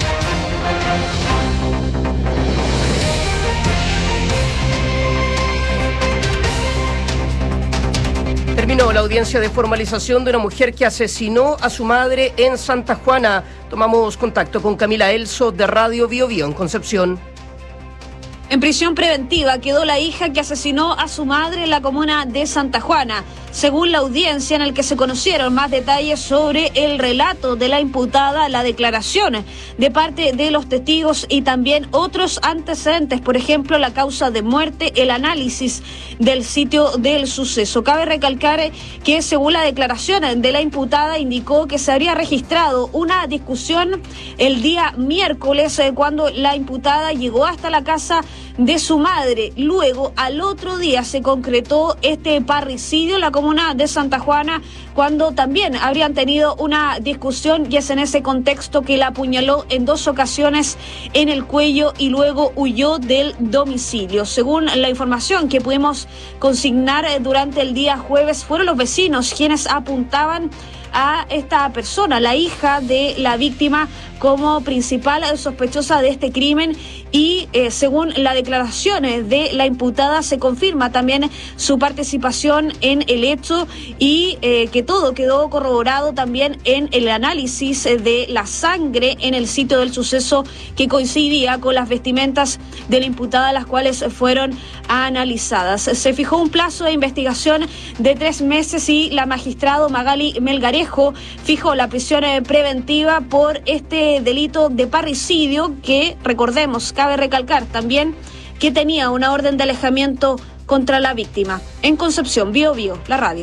Y: Terminó la audiencia de formalización de una mujer que asesinó a su madre en Santa Juana. Tomamos contacto con Camila Elso de Radio Bio Bio en Concepción.
H: En prisión preventiva quedó la hija que asesinó a su madre en la comuna de Santa Juana, según la audiencia en la que se conocieron más detalles sobre el relato de la imputada, la declaración de parte de los testigos y también otros antecedentes, por ejemplo, la causa de muerte, el análisis del sitio del suceso. Cabe recalcar que según la declaración de la imputada indicó que se habría registrado una discusión el día miércoles cuando la imputada llegó hasta la casa de su madre. Luego, al otro día, se concretó este parricidio en la comuna de Santa Juana, cuando también habrían tenido una discusión, y es en ese contexto que la apuñaló en dos ocasiones en el cuello y luego huyó del domicilio. Según la información que pudimos consignar durante el día jueves, fueron los vecinos quienes apuntaban a esta persona, la hija de la víctima, como principal sospechosa de este crimen y eh, según las declaraciones de la imputada se confirma también su participación en el hecho y eh, que todo quedó corroborado también en el análisis de la sangre en el sitio del suceso que coincidía con las vestimentas de la imputada, las cuales fueron analizadas. Se fijó un plazo de investigación de tres meses y la magistrado Magali Melgarejo fijó la prisión preventiva por este delito de parricidio que, recordemos, cabe recalcar también que tenía una orden de alejamiento contra la víctima. En Concepción, Bio Bio, la radio.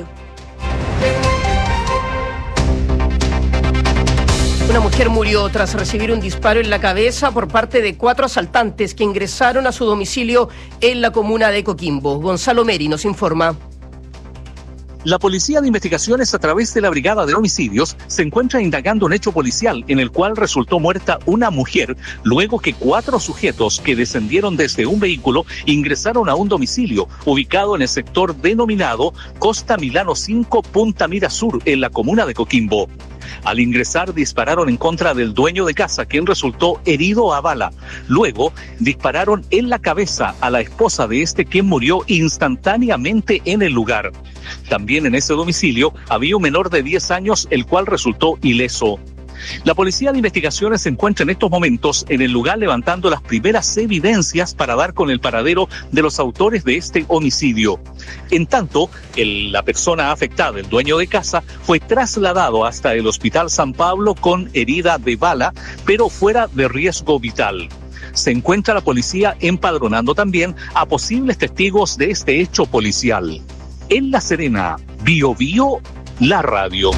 Y: Una mujer murió tras recibir un disparo en la cabeza por parte de cuatro asaltantes que ingresaron a su domicilio en la comuna de Coquimbo. Gonzalo Meri nos informa.
K: La Policía de Investigaciones, a través de la Brigada de Homicidios, se encuentra indagando un hecho policial en el cual resultó muerta una mujer luego que cuatro sujetos que descendieron desde un vehículo ingresaron a un domicilio ubicado en el sector denominado Costa Milano cinco, Punta Mira Sur, en la comuna de Coquimbo. Al ingresar dispararon en contra del dueño de casa, quien resultó herido a bala. Luego dispararon en la cabeza a la esposa de este, quien murió instantáneamente en el lugar. También en ese domicilio había un menor de diez años, el cual resultó ileso. La Policía de Investigaciones se encuentra en estos momentos en el lugar levantando las primeras evidencias para dar con el paradero de los autores de este homicidio. En tanto, el, la persona afectada, el dueño de casa, fue trasladado hasta el Hospital San Pablo con herida de bala, pero fuera de riesgo vital. Se encuentra la policía empadronando también a posibles testigos de este hecho policial. En La Serena, Bio Bio, la radio.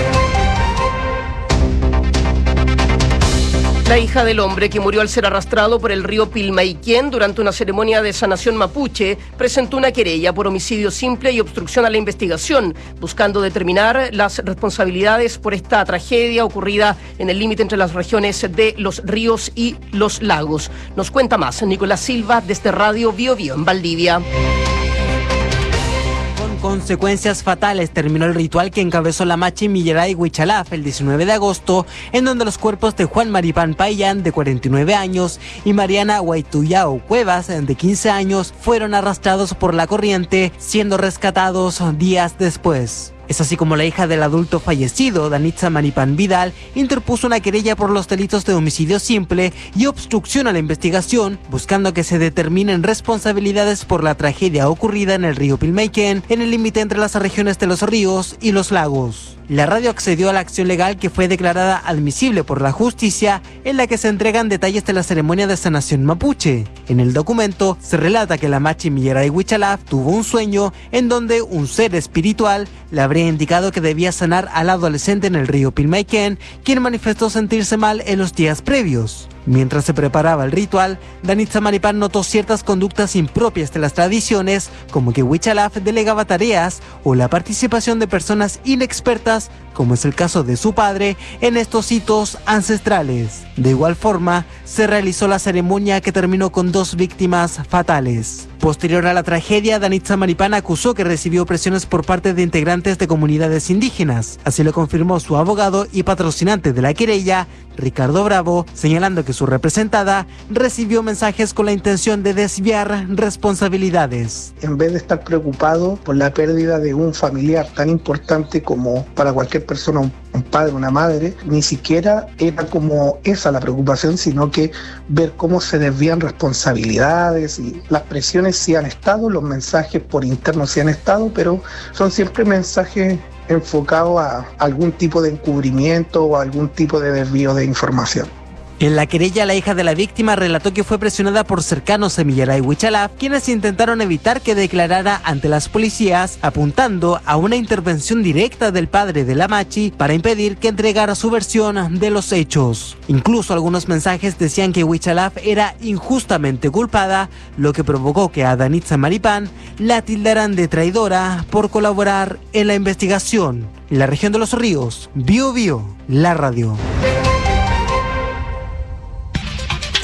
Y: La hija del hombre que murió al ser arrastrado por el río Pilmaiquén durante una ceremonia de sanación mapuche presentó una querella por homicidio simple y obstrucción a la investigación, buscando determinar las responsabilidades por esta tragedia ocurrida en el límite entre las regiones de Los Ríos y Los Lagos. Nos cuenta más Nicolás Silva desde Radio Bio Bio en Valdivia.
L: Consecuencias fatales terminó el ritual que encabezó la Machi Millaray Huichalaf el diecinueve de agosto, en donde los cuerpos de Juan Maripán Payán, de cuarenta y nueve años, y Mariana Guaituyao Cuevas, de quince años, fueron arrastrados por la corriente, siendo rescatados días después. Es así como la hija del adulto fallecido, Danitza Maripán Vidal, interpuso una querella por los delitos de homicidio simple y obstrucción a la investigación, buscando que se determinen responsabilidades por la tragedia ocurrida en el río Pilmaiquén, en el límite entre las regiones de Los Ríos y Los Lagos. La radio accedió a la acción legal que fue declarada admisible por la justicia, en la que se entregan detalles de la ceremonia de sanación mapuche. En el documento se relata que la Machi Millaray Huichalaf tuvo un sueño en donde un ser espiritual le habría indicado que debía sanar al adolescente en el río Pilmaiquén, quien manifestó sentirse mal en los días previos. Mientras se preparaba el ritual, Danitza Maripán notó ciertas conductas impropias de las tradiciones, como que Huichalaf delegaba tareas o la participación de personas inexpertas, como es el caso de su padre, en estos hitos ancestrales. De igual forma, se realizó la ceremonia que terminó con dos víctimas fatales. Posterior a la tragedia, Danitza Maripán acusó que recibió presiones por parte de integrantes de comunidades indígenas. Así lo confirmó su abogado y patrocinante de la querella, Ricardo Bravo, señalando que su representada recibió mensajes con la intención de desviar responsabilidades.
P: En vez de estar preocupado por la pérdida de un familiar tan importante como para cualquier persona, un, un padre, una madre, ni siquiera era como esa la preocupación, sino que ver cómo se desvían responsabilidades, y las presiones sí han estado, los mensajes por interno sí han estado, pero son siempre mensajes enfocado a algún tipo de encubrimiento o algún tipo de desvío de información.
L: En la querella, la hija de la víctima relató que fue presionada por cercanos a Millaray Huichalaf, quienes intentaron evitar que declarara ante las policías, apuntando a una intervención directa del padre de la Machi para impedir que entregara su versión de los hechos. Incluso algunos mensajes decían que Huichalaf era injustamente culpada, lo que provocó que a Danitza Maripán la tildaran de traidora por colaborar en la investigación. En la región de Los Ríos, Bio Bio, la radio.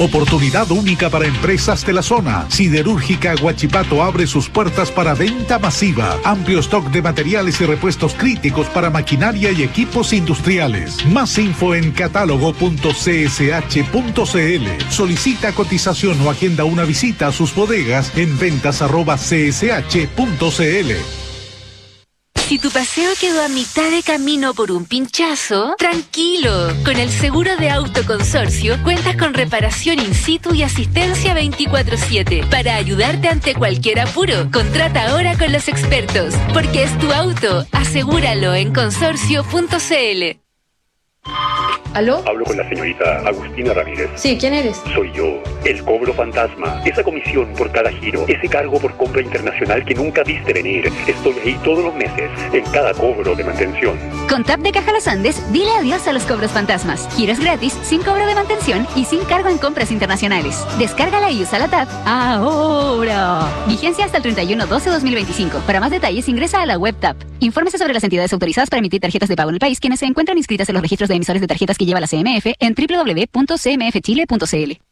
F: Oportunidad única para empresas de la zona. Siderúrgica Huachipato abre sus puertas para venta masiva. Amplio stock de materiales y repuestos críticos para maquinaria y equipos industriales. Más info en catálogo punto c s h punto c l. Solicita cotización o agenda una visita a sus bodegas en ventas arroba c s h punto c l.
X: Si tu paseo quedó a mitad de camino por un pinchazo, tranquilo. Con el seguro de auto consorcio cuentas con reparación in situ y asistencia veinticuatro siete para ayudarte ante cualquier apuro. Contrata ahora con los expertos, porque es tu auto. Asegúralo en consorcio punto c l.
M: ¿Aló? Hablo con la señorita Agustina Ramírez.
X: Sí, ¿quién eres?
M: Soy yo, el cobro fantasma. Esa comisión por cada giro, ese cargo por compra internacional que nunca viste venir. Estoy ahí todos los meses, en cada cobro de mantención.
X: Con Tap de Caja Los Andes, dile adiós a los cobros fantasmas. Giros gratis, sin cobro de mantención y sin cargo en compras internacionales. Descárgala y usa la Tap ahora. Vigencia hasta el treinta y uno de doce de dos mil veinticinco. Para más detalles ingresa a la web Tap. Infórmese sobre las entidades autorizadas para emitir tarjetas de pago en el país, quienes se encuentran inscritas en los registros de emisores de tarjetas que lleva la C M F en doble u doble u doble u punto c m f chile punto c l.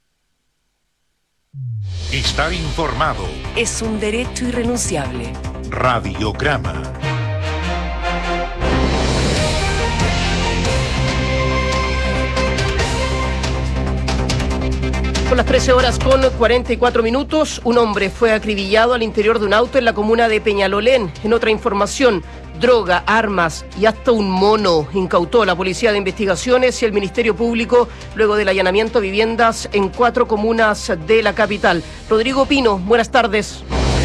F: Estar informado.
G: Es un derecho irrenunciable.
F: Radiograma.
Y: Son las trece horas con cuarenta y cuatro minutos. Un hombre fue acribillado al interior de un auto en la comuna de Peñalolén. En otra información, droga, armas y hasta un mono incautó la Policía de Investigaciones y el Ministerio Público luego del allanamiento a viviendas en cuatro comunas de la capital. Rodrigo Pino, buenas tardes.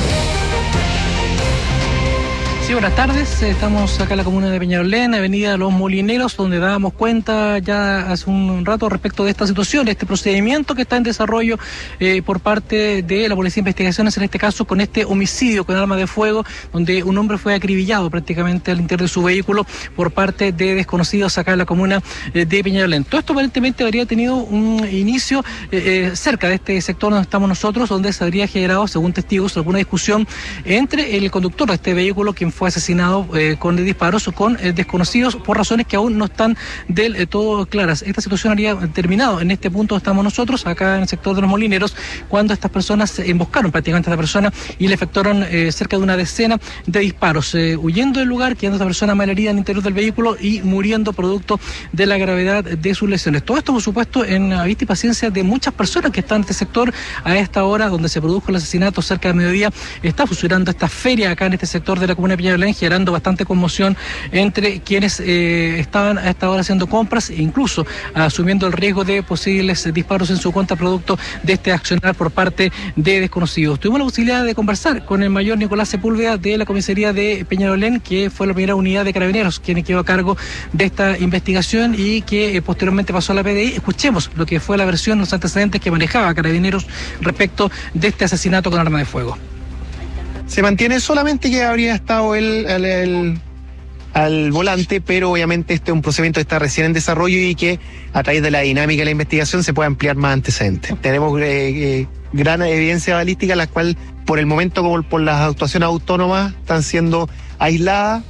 N: Sí, buenas tardes. Estamos acá en la comuna de Peñalolén, avenida Los Molineros, donde dábamos cuenta ya hace un rato respecto de esta situación, este procedimiento que está en desarrollo eh, por parte de la Policía de Investigaciones, en este caso con este homicidio con arma de fuego, donde un hombre fue acribillado prácticamente al interior de su vehículo por parte de desconocidos acá en la comuna eh, de Peñalolén. Todo esto aparentemente habría tenido un inicio eh, eh, cerca de este sector donde estamos nosotros, donde se habría generado, según testigos, alguna discusión entre el conductor de este vehículo, quien fue asesinado eh, con disparos con eh, desconocidos por razones que aún no están del eh, todo claras. Esta situación habría terminado. En este punto estamos nosotros, acá en el sector de Los Molineros, cuando estas personas emboscaron prácticamente a esta persona y le efectuaron eh, cerca de una decena de disparos, eh, huyendo del lugar, quedando esta persona malherida en el interior del vehículo y muriendo producto de la gravedad de sus lesiones. Todo esto, por supuesto, en la vista y paciencia de muchas personas que están en este sector a esta hora donde se produjo el asesinato cerca de mediodía. Está funcionando esta feria acá en este sector de la comuna de Peñalolén, generando bastante conmoción entre quienes eh, estaban a esta hora haciendo compras e incluso asumiendo el riesgo de posibles disparos en su contra producto de este accionar por parte de desconocidos. Tuvimos la posibilidad de conversar con el mayor Nicolás Sepúlveda de la comisaría de Peñalolén, que fue la primera unidad de carabineros quien quedó a cargo de esta investigación y que eh, posteriormente pasó a la P D I. Escuchemos lo que fue la versión, los antecedentes que manejaba Carabineros respecto de este asesinato con arma de fuego.
O: Se mantiene solamente que habría estado él al, al, al volante, pero obviamente este es un procedimiento que está recién en desarrollo y que a través de la dinámica de la investigación se puede ampliar más antecedentes. Tenemos eh, eh, gran evidencia balística, la cual por el momento, como por las actuaciones autónomas, están siendo aisladas.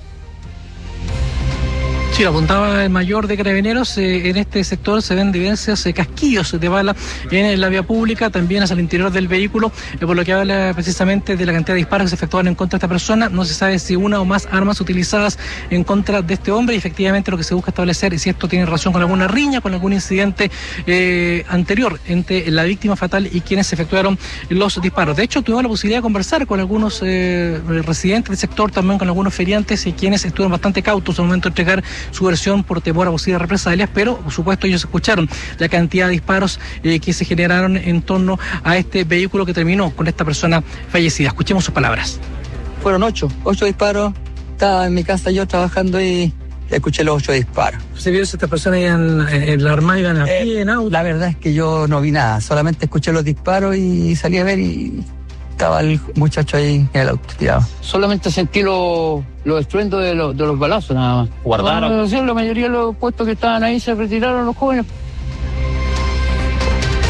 N: Sí, lo apuntaba el mayor de Carabineros, eh, en este sector se ven diversos eh, casquillos de bala en la vía pública, también hacia el interior del vehículo, eh, por lo que habla precisamente de la cantidad de disparos que se efectuaron en contra de esta persona. No se sabe si una o más armas utilizadas en contra de este hombre y efectivamente lo que se busca establecer es si esto tiene relación con alguna riña, con algún incidente eh, anterior entre la víctima fatal y quienes efectuaron los disparos. De hecho, tuvimos la posibilidad de conversar con algunos eh, residentes del sector, también con algunos feriantes y quienes estuvieron bastante cautos al momento de entregar su versión por temor a posibles represalias, pero por supuesto ellos escucharon la cantidad de disparos eh, que se generaron en torno a este vehículo que terminó con esta persona fallecida. Escuchemos sus palabras.
Q: Fueron ocho, ocho disparos. Estaba en mi casa yo trabajando y escuché los ocho disparos.
N: ¿Se vio si esta persona iban en, en la armada, iban a pie, en auto?
Q: La verdad es que yo no vi nada, solamente escuché los disparos y salí a ver y estaba el muchacho ahí en el auto tirado.
S: Solamente sentí los lo estruendos de, lo, de los balazos nada más.
N: ¿Guardaron?
S: No, sí, la mayoría de los puestos que estaban ahí se retiraron los jóvenes.
N: Sí,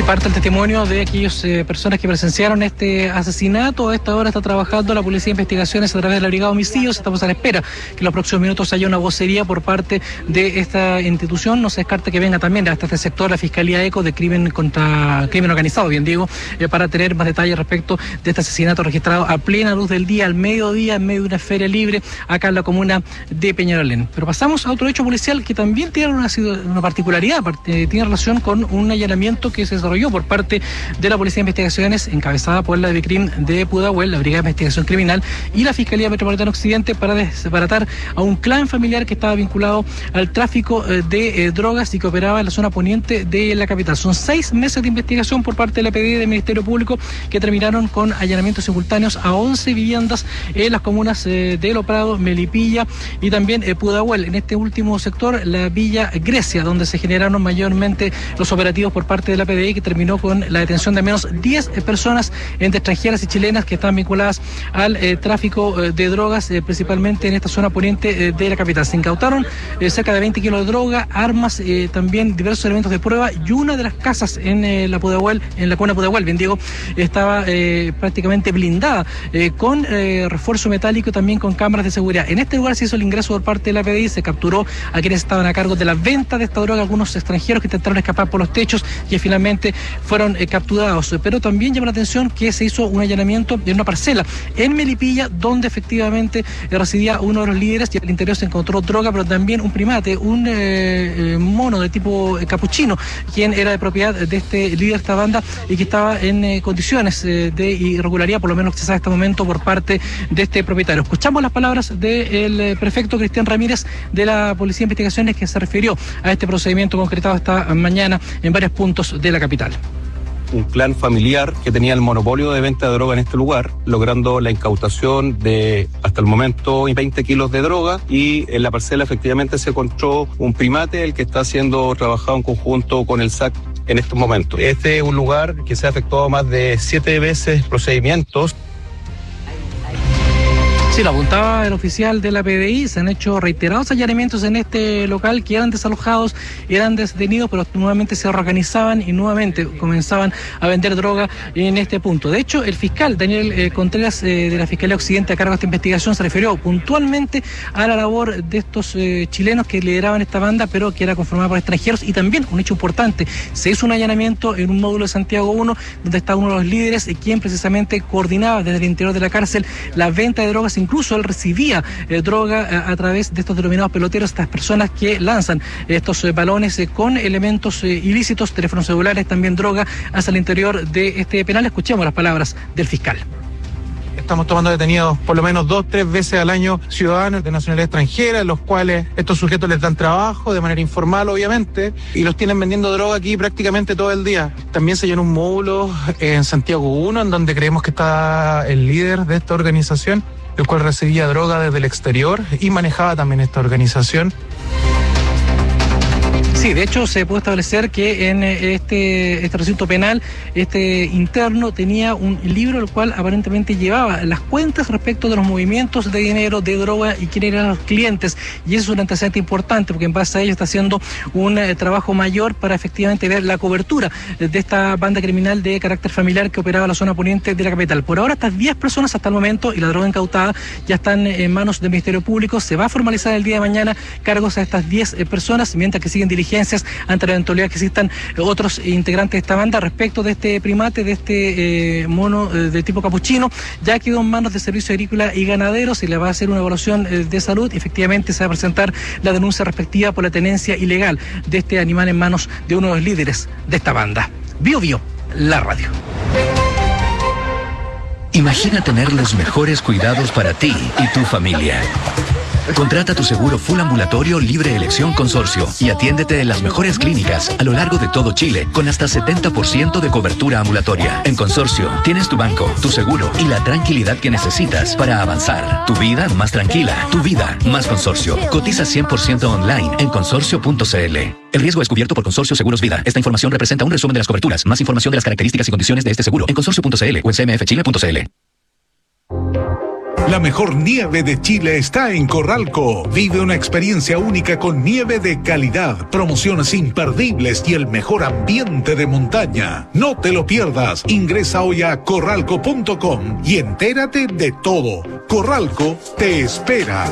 N: parte el testimonio de aquellas eh, personas que presenciaron este asesinato. A esta hora está trabajando la Policía de Investigaciones a través de la Brigada de Homicidios. Estamos a la espera que en los próximos minutos haya una vocería por parte de esta institución. No se descarta que venga también hasta este sector la Fiscalía ECO de Crimen contra Crimen Organizado, bien digo, eh, para tener más detalles respecto de este asesinato registrado a plena luz del día, al mediodía, en medio de una feria libre, acá en la comuna de Peñalolén. Pero pasamos a otro hecho policial que también tiene una, una particularidad, eh, tiene relación con un allanamiento que se desarrolló por parte de la Policía de Investigaciones, encabezada por la DIVICRIM de Pudahuel, la Brigada de Investigación Criminal y la Fiscalía Metropolitana Occidente, para desbaratar a un clan familiar que estaba vinculado al tráfico de eh, drogas y que operaba en la zona poniente de la capital. Son seis meses de investigación por parte de la P D I del Ministerio Público que terminaron con allanamientos simultáneos a once viviendas en las comunas eh, de Lo Prado, Melipilla y también eh, Pudahuel. En este último sector, la Villa Grecia, donde se generaron mayormente los operativos por parte de la P D I, que terminó con la detención de al menos diez personas entre extranjeras y chilenas que están vinculadas al eh, tráfico eh, de drogas, eh, principalmente en esta zona poniente eh, de la capital. Se incautaron eh, cerca de veinte kilos de droga, armas, eh, también diversos elementos de prueba, y una de las casas en eh, la Pudahuel, en la comuna de Pudahuel, bien digo, estaba eh, prácticamente blindada eh, con eh, refuerzo metálico y también con cámaras de seguridad. En este lugar se hizo el ingreso por parte de la P D I, se capturó a quienes estaban a cargo de la venta de esta droga, algunos extranjeros que intentaron escapar por los techos y finalmente fueron eh, capturados. Pero también llama la atención que se hizo un allanamiento en una parcela en Melipilla, donde efectivamente eh, residía uno de los líderes, y al interior se encontró droga, pero también un primate, un eh, eh, mono de tipo eh, capuchino, quien era de propiedad de este líder de esta banda y que estaba en eh, condiciones eh, de irregularidad, por lo menos que se sabe hasta este momento, por parte de este propietario. Escuchamos las palabras del eh, prefecto Cristian Ramírez de la Policía de Investigaciones, que se refirió a este procedimiento concretado esta mañana en varios puntos de la capital.
A: Un clan familiar que tenía el monopolio de venta de droga en este lugar, logrando la incautación de hasta el momento veinte kilos de droga, y en la parcela efectivamente se encontró un primate, el que está siendo trabajado en conjunto con el S A C en estos momentos. Este es un lugar que se ha efectuado más de siete veces procedimientos.
N: Sí, lo apuntaba el oficial de la P D I, se han hecho reiterados allanamientos en este local, que eran desalojados, eran detenidos, pero nuevamente se reorganizaban y nuevamente comenzaban a vender droga en este punto. De hecho, el fiscal Daniel eh, Contreras eh, de la Fiscalía Occidente a cargo de esta investigación se refirió puntualmente a la labor de estos eh, chilenos que lideraban esta banda, pero que era conformada por extranjeros. Y también un hecho importante, se hizo un allanamiento en un módulo de Santiago uno, donde está uno de los líderes, eh, quien precisamente coordinaba desde el interior de la cárcel la venta de drogas. Incluso él recibía eh, droga a, a través de estos denominados peloteros, estas personas que lanzan estos eh, balones eh, con elementos eh, ilícitos, teléfonos celulares, también droga, hacia el interior de este penal. Escuchemos las palabras del fiscal.
B: Estamos tomando detenidos por lo menos dos, tres veces al año ciudadanos de nacionalidad extranjera, los cuales estos sujetos les dan trabajo de manera informal, obviamente, y los tienen vendiendo droga aquí prácticamente todo el día. También se llenó un módulo en Santiago uno, en donde creemos que está el líder de esta organización, el cual recibía droga desde el exterior y manejaba también esta organización.
N: Sí, de hecho se puede establecer que en este, este recinto penal, este interno tenía un libro el cual aparentemente llevaba las cuentas respecto de los movimientos de dinero, de droga y quiénes eran los clientes. Y eso es un antecedente importante, porque en base a ello está haciendo un eh, trabajo mayor para efectivamente ver la cobertura de esta banda criminal de carácter familiar que operaba en la zona poniente de la capital. Por ahora, estas diez personas hasta el momento y la droga incautada ya están en manos del Ministerio Público. Se va a formalizar el día de mañana cargos a estas diez eh, personas, mientras que siguen diligencias ante la eventualidad que existan otros integrantes de esta banda. Respecto de este primate, de este eh, mono eh, de tipo capuchino, ya quedó en manos de Servicio Agrícola y Ganadero. Se le va a hacer una evaluación eh, de salud y efectivamente se va a presentar la denuncia respectiva por la tenencia ilegal de este animal en manos de uno de los líderes de esta banda. Bio Bio, la radio.
E: Imagina tener los mejores cuidados para ti y tu familia. Contrata tu seguro full ambulatorio libre elección consorcio y atiéndete en las mejores clínicas a lo largo de todo Chile con hasta setenta por ciento de cobertura ambulatoria. En Consorcio tienes tu banco, tu seguro y la tranquilidad que necesitas para avanzar. Tu vida más tranquila, tu vida más Consorcio. Cotiza cien por ciento online en consorcio punto c l. El riesgo es cubierto por Consorcio Seguros Vida. Esta información representa un resumen de las coberturas. Más información de las características y condiciones de este seguro en consorcio punto c l o en c m f chile punto c l.
F: La mejor nieve de Chile está en Corralco. Vive una experiencia única con nieve de calidad, promociones imperdibles y el mejor ambiente de montaña. No te lo pierdas. Ingresa hoy a corralco punto com y entérate de todo. Corralco te espera.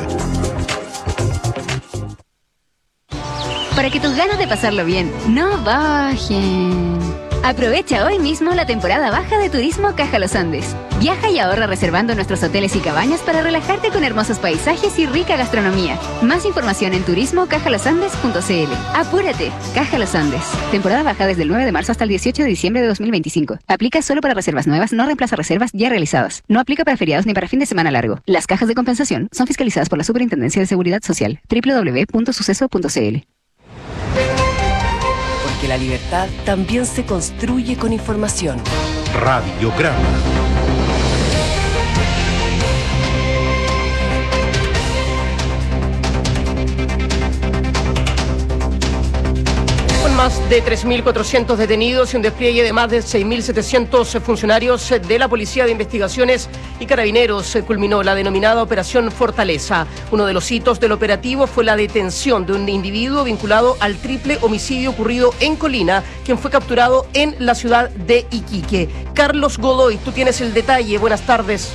X: Para que tus ganas de pasarlo bien no bajen. Aprovecha hoy mismo la temporada baja de Turismo Caja Los Andes. Viaja y ahorra reservando nuestros hoteles y cabañas para relajarte con hermosos paisajes y rica gastronomía. Más información en turismo caja los andes punto c l. Apúrate, Caja Los Andes. Temporada baja desde el nueve de marzo hasta el dieciocho de diciembre de dos mil veinticinco. Aplica solo para reservas nuevas, no reemplaza reservas ya realizadas. No aplica para feriados ni para fin de semana largo. Las cajas de compensación son fiscalizadas por la Superintendencia de Seguridad Social. doble u doble u doble u punto suceso punto c l.
C: Porque la libertad también se construye con información.
F: Radiograma.
Y: Más de tres mil cuatrocientos detenidos y un despliegue de más de seis mil setecientos funcionarios de la Policía de Investigaciones y Carabineros culminó la denominada Operación Fortaleza. Uno de los hitos del operativo fue la detención de un individuo vinculado al triple homicidio ocurrido en Colina, quien fue capturado en la ciudad de Iquique. Carlos Godoy, tú tienes el detalle. Buenas tardes.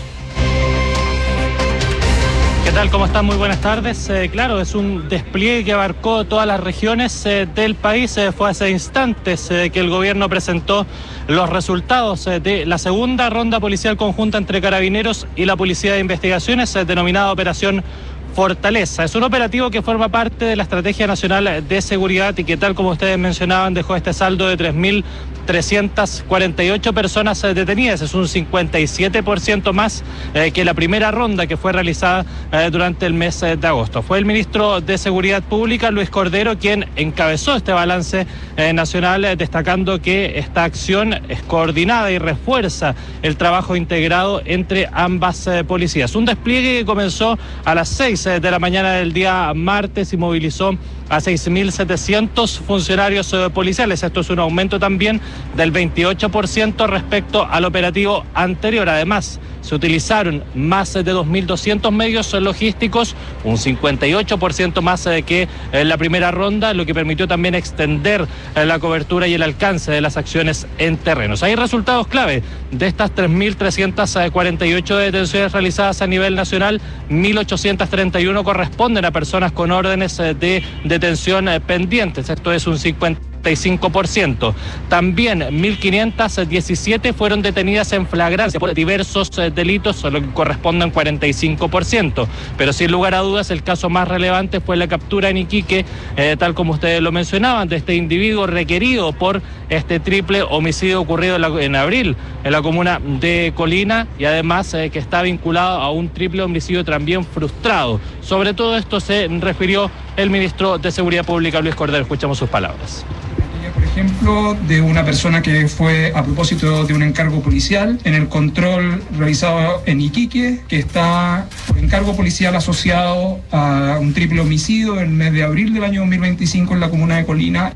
J: ¿Qué tal? ¿Cómo están? Muy buenas tardes. Eh, claro, es un despliegue que abarcó todas las regiones eh, del país. Eh, fue hace instantes eh, que el gobierno presentó los resultados eh, de la segunda ronda policial conjunta entre Carabineros y la Policía de Investigaciones, eh, denominada Operación Fortaleza. Es un operativo que forma parte de la Estrategia Nacional de Seguridad y que, tal como ustedes mencionaban, dejó este saldo de tres mil trescientas cuarenta y ocho personas detenidas. Es un cincuenta y siete por ciento más eh, que la primera ronda que fue realizada eh, durante el mes eh, de agosto. Fue el ministro de Seguridad Pública, Luis Cordero, quien encabezó este balance eh, nacional, eh, destacando que esta acción es coordinada y refuerza el trabajo integrado entre ambas eh, policías. Un despliegue que comenzó a las seis de la mañana del día martes y movilizó a seis mil setecientos funcionarios eh, policiales. Esto es un aumento también del veintiocho por ciento respecto al operativo anterior. Además, se utilizaron más de dos mil doscientos medios logísticos, un cincuenta y ocho por ciento más eh, que en la primera ronda, lo que permitió también extender eh, la cobertura y el alcance de las acciones en terrenos. Hay resultados clave de estas tres mil trescientas cuarenta y ocho detenciones realizadas a nivel nacional. mil ochocientas treinta y uno corresponden a personas con órdenes eh, de detención eh, pendientes. Esto es un cincuenta y cinco por ciento. También mil quinientas diecisiete fueron detenidas en flagrancia por diversos eh, delitos, lo que corresponde a un cuarenta y cinco por ciento. Pero sin lugar a dudas, el caso más relevante fue la captura en Iquique, eh, tal como ustedes lo mencionaban, de este individuo requerido por este triple homicidio ocurrido en, la, en abril en la comuna de Colina, y además eh, que está vinculado a un triple homicidio también frustrado. Sobre todo esto se refirió el ministro de Seguridad Pública, Luis Cordero. Escuchamos sus palabras.
R: Por ejemplo, de una persona que fue a propósito de un encargo policial en el control realizado en Iquique, que está por encargo policial asociado a un triple homicidio en el mes de abril del año dos mil veinticinco en la comuna de Colina.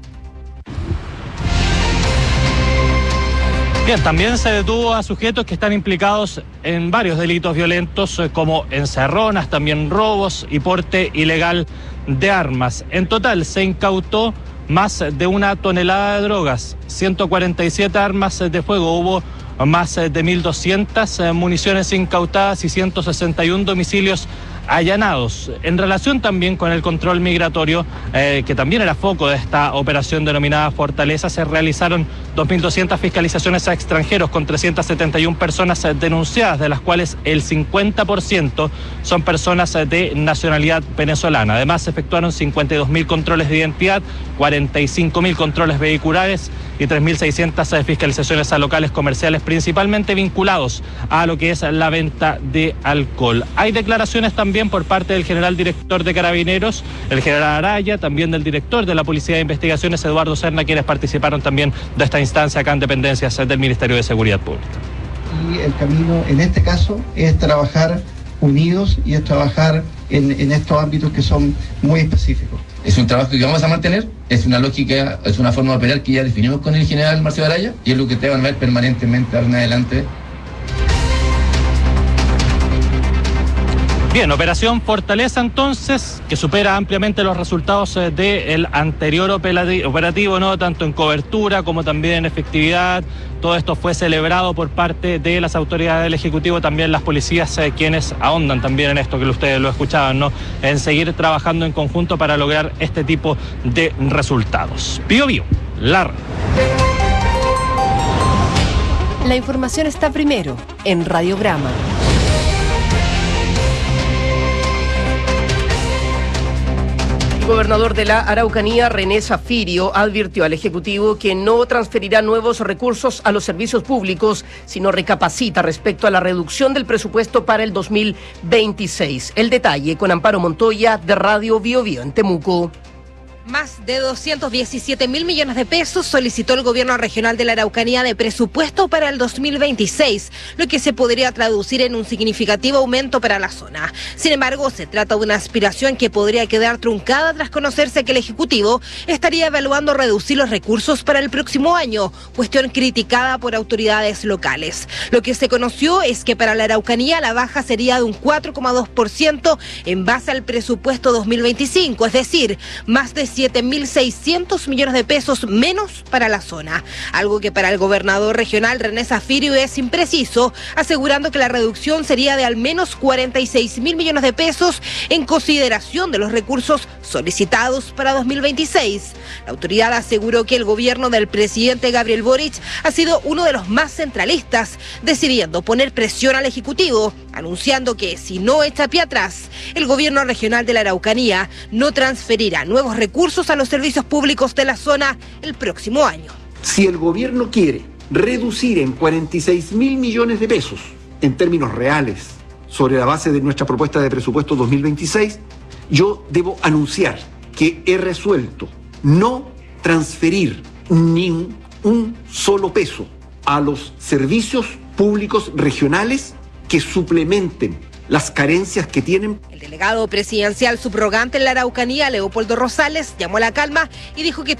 J: Bien, también se detuvo a sujetos que están implicados en varios delitos violentos como encerronas, también robos y porte ilegal de armas. En total se incautó más de una tonelada de drogas, ciento cuarenta y siete armas de fuego, hubo más de mil doscientas municiones incautadas y ciento sesenta y uno domicilios allanados. En relación también con el control migratorio, eh, que también era foco de esta operación denominada Fortaleza, se realizaron dos mil doscientas fiscalizaciones a extranjeros con trescientas setenta y una personas denunciadas, de las cuales el cincuenta por ciento son personas de nacionalidad venezolana. Además, se efectuaron cincuenta y dos mil controles de identidad, cuarenta y cinco mil controles vehiculares y tres mil seiscientas fiscalizaciones a locales comerciales, principalmente vinculados a lo que es la venta de alcohol. Hay declaraciones también por parte del general director de Carabineros, el general Araya, también del director de la Policía de Investigaciones, Eduardo Serna, quienes participaron también de esta instancia acá en dependencias del Ministerio de Seguridad Pública.
T: Y el camino en este caso es trabajar unidos y es trabajar en, en estos ámbitos que son muy específicos.
U: Es un trabajo que vamos a mantener, es una lógica, es una forma de operar que ya definimos con el general Marcio Araya y es lo que te van a ver permanentemente ahora en adelante.
J: Bien, operación Fortaleza entonces, que supera ampliamente los resultados eh, del anterior operativo, operativo, ¿no? Tanto en cobertura como también en efectividad. Todo esto fue celebrado por parte de las autoridades del Ejecutivo, también las policías, eh, quienes ahondan también en esto que ustedes lo escuchaban, ¿no? En seguir trabajando en conjunto para lograr este tipo de resultados. Bio Bio, la red.
C: La información está primero en Radiograma.
Y: El gobernador de la Araucanía, René Zafirio, advirtió al Ejecutivo que no transferirá nuevos recursos a los servicios públicos, sino recapacita respecto a la reducción del presupuesto para el dos mil veintiséis. El detalle con Amparo Montoya de Radio Bio Bio en Temuco.
D: Más de doscientos diecisiete mil millones de pesos solicitó el gobierno regional de la Araucanía de presupuesto para el dos mil veintiséis, lo que se podría traducir en un significativo aumento para la zona. Sin embargo, se trata de una aspiración que podría quedar truncada tras conocerse que el Ejecutivo estaría evaluando reducir los recursos para el próximo año, cuestión criticada por autoridades locales. Lo que se conoció es que para la Araucanía la baja sería de un cuatro coma dos por ciento en base al presupuesto dos mil veinticinco, es decir, más de siete mil seiscientos millones de pesos menos para la zona, algo que para el gobernador regional René Zafirio es impreciso, asegurando que la reducción sería de al menos cuarenta y seis mil millones de pesos en consideración de los recursos solicitados para dos mil veintiséis. La autoridad aseguró que el gobierno del presidente Gabriel Boric ha sido uno de los más centralistas, decidiendo poner presión al Ejecutivo, anunciando que si no echa pie atrás, el gobierno regional de la Araucanía no transferirá nuevos recursos a los servicios públicos de la zona el próximo año.
H: Si el gobierno quiere reducir en cuarenta y seis mil millones de pesos, en términos reales, sobre la base de nuestra propuesta de presupuesto dos mil veintiséis, yo debo anunciar que he resuelto no transferir ni un solo peso a los servicios públicos regionales que suplementen las carencias que tienen.
D: El delegado presidencial subrogante en la Araucanía, Leopoldo Rosales, llamó a la calma y dijo que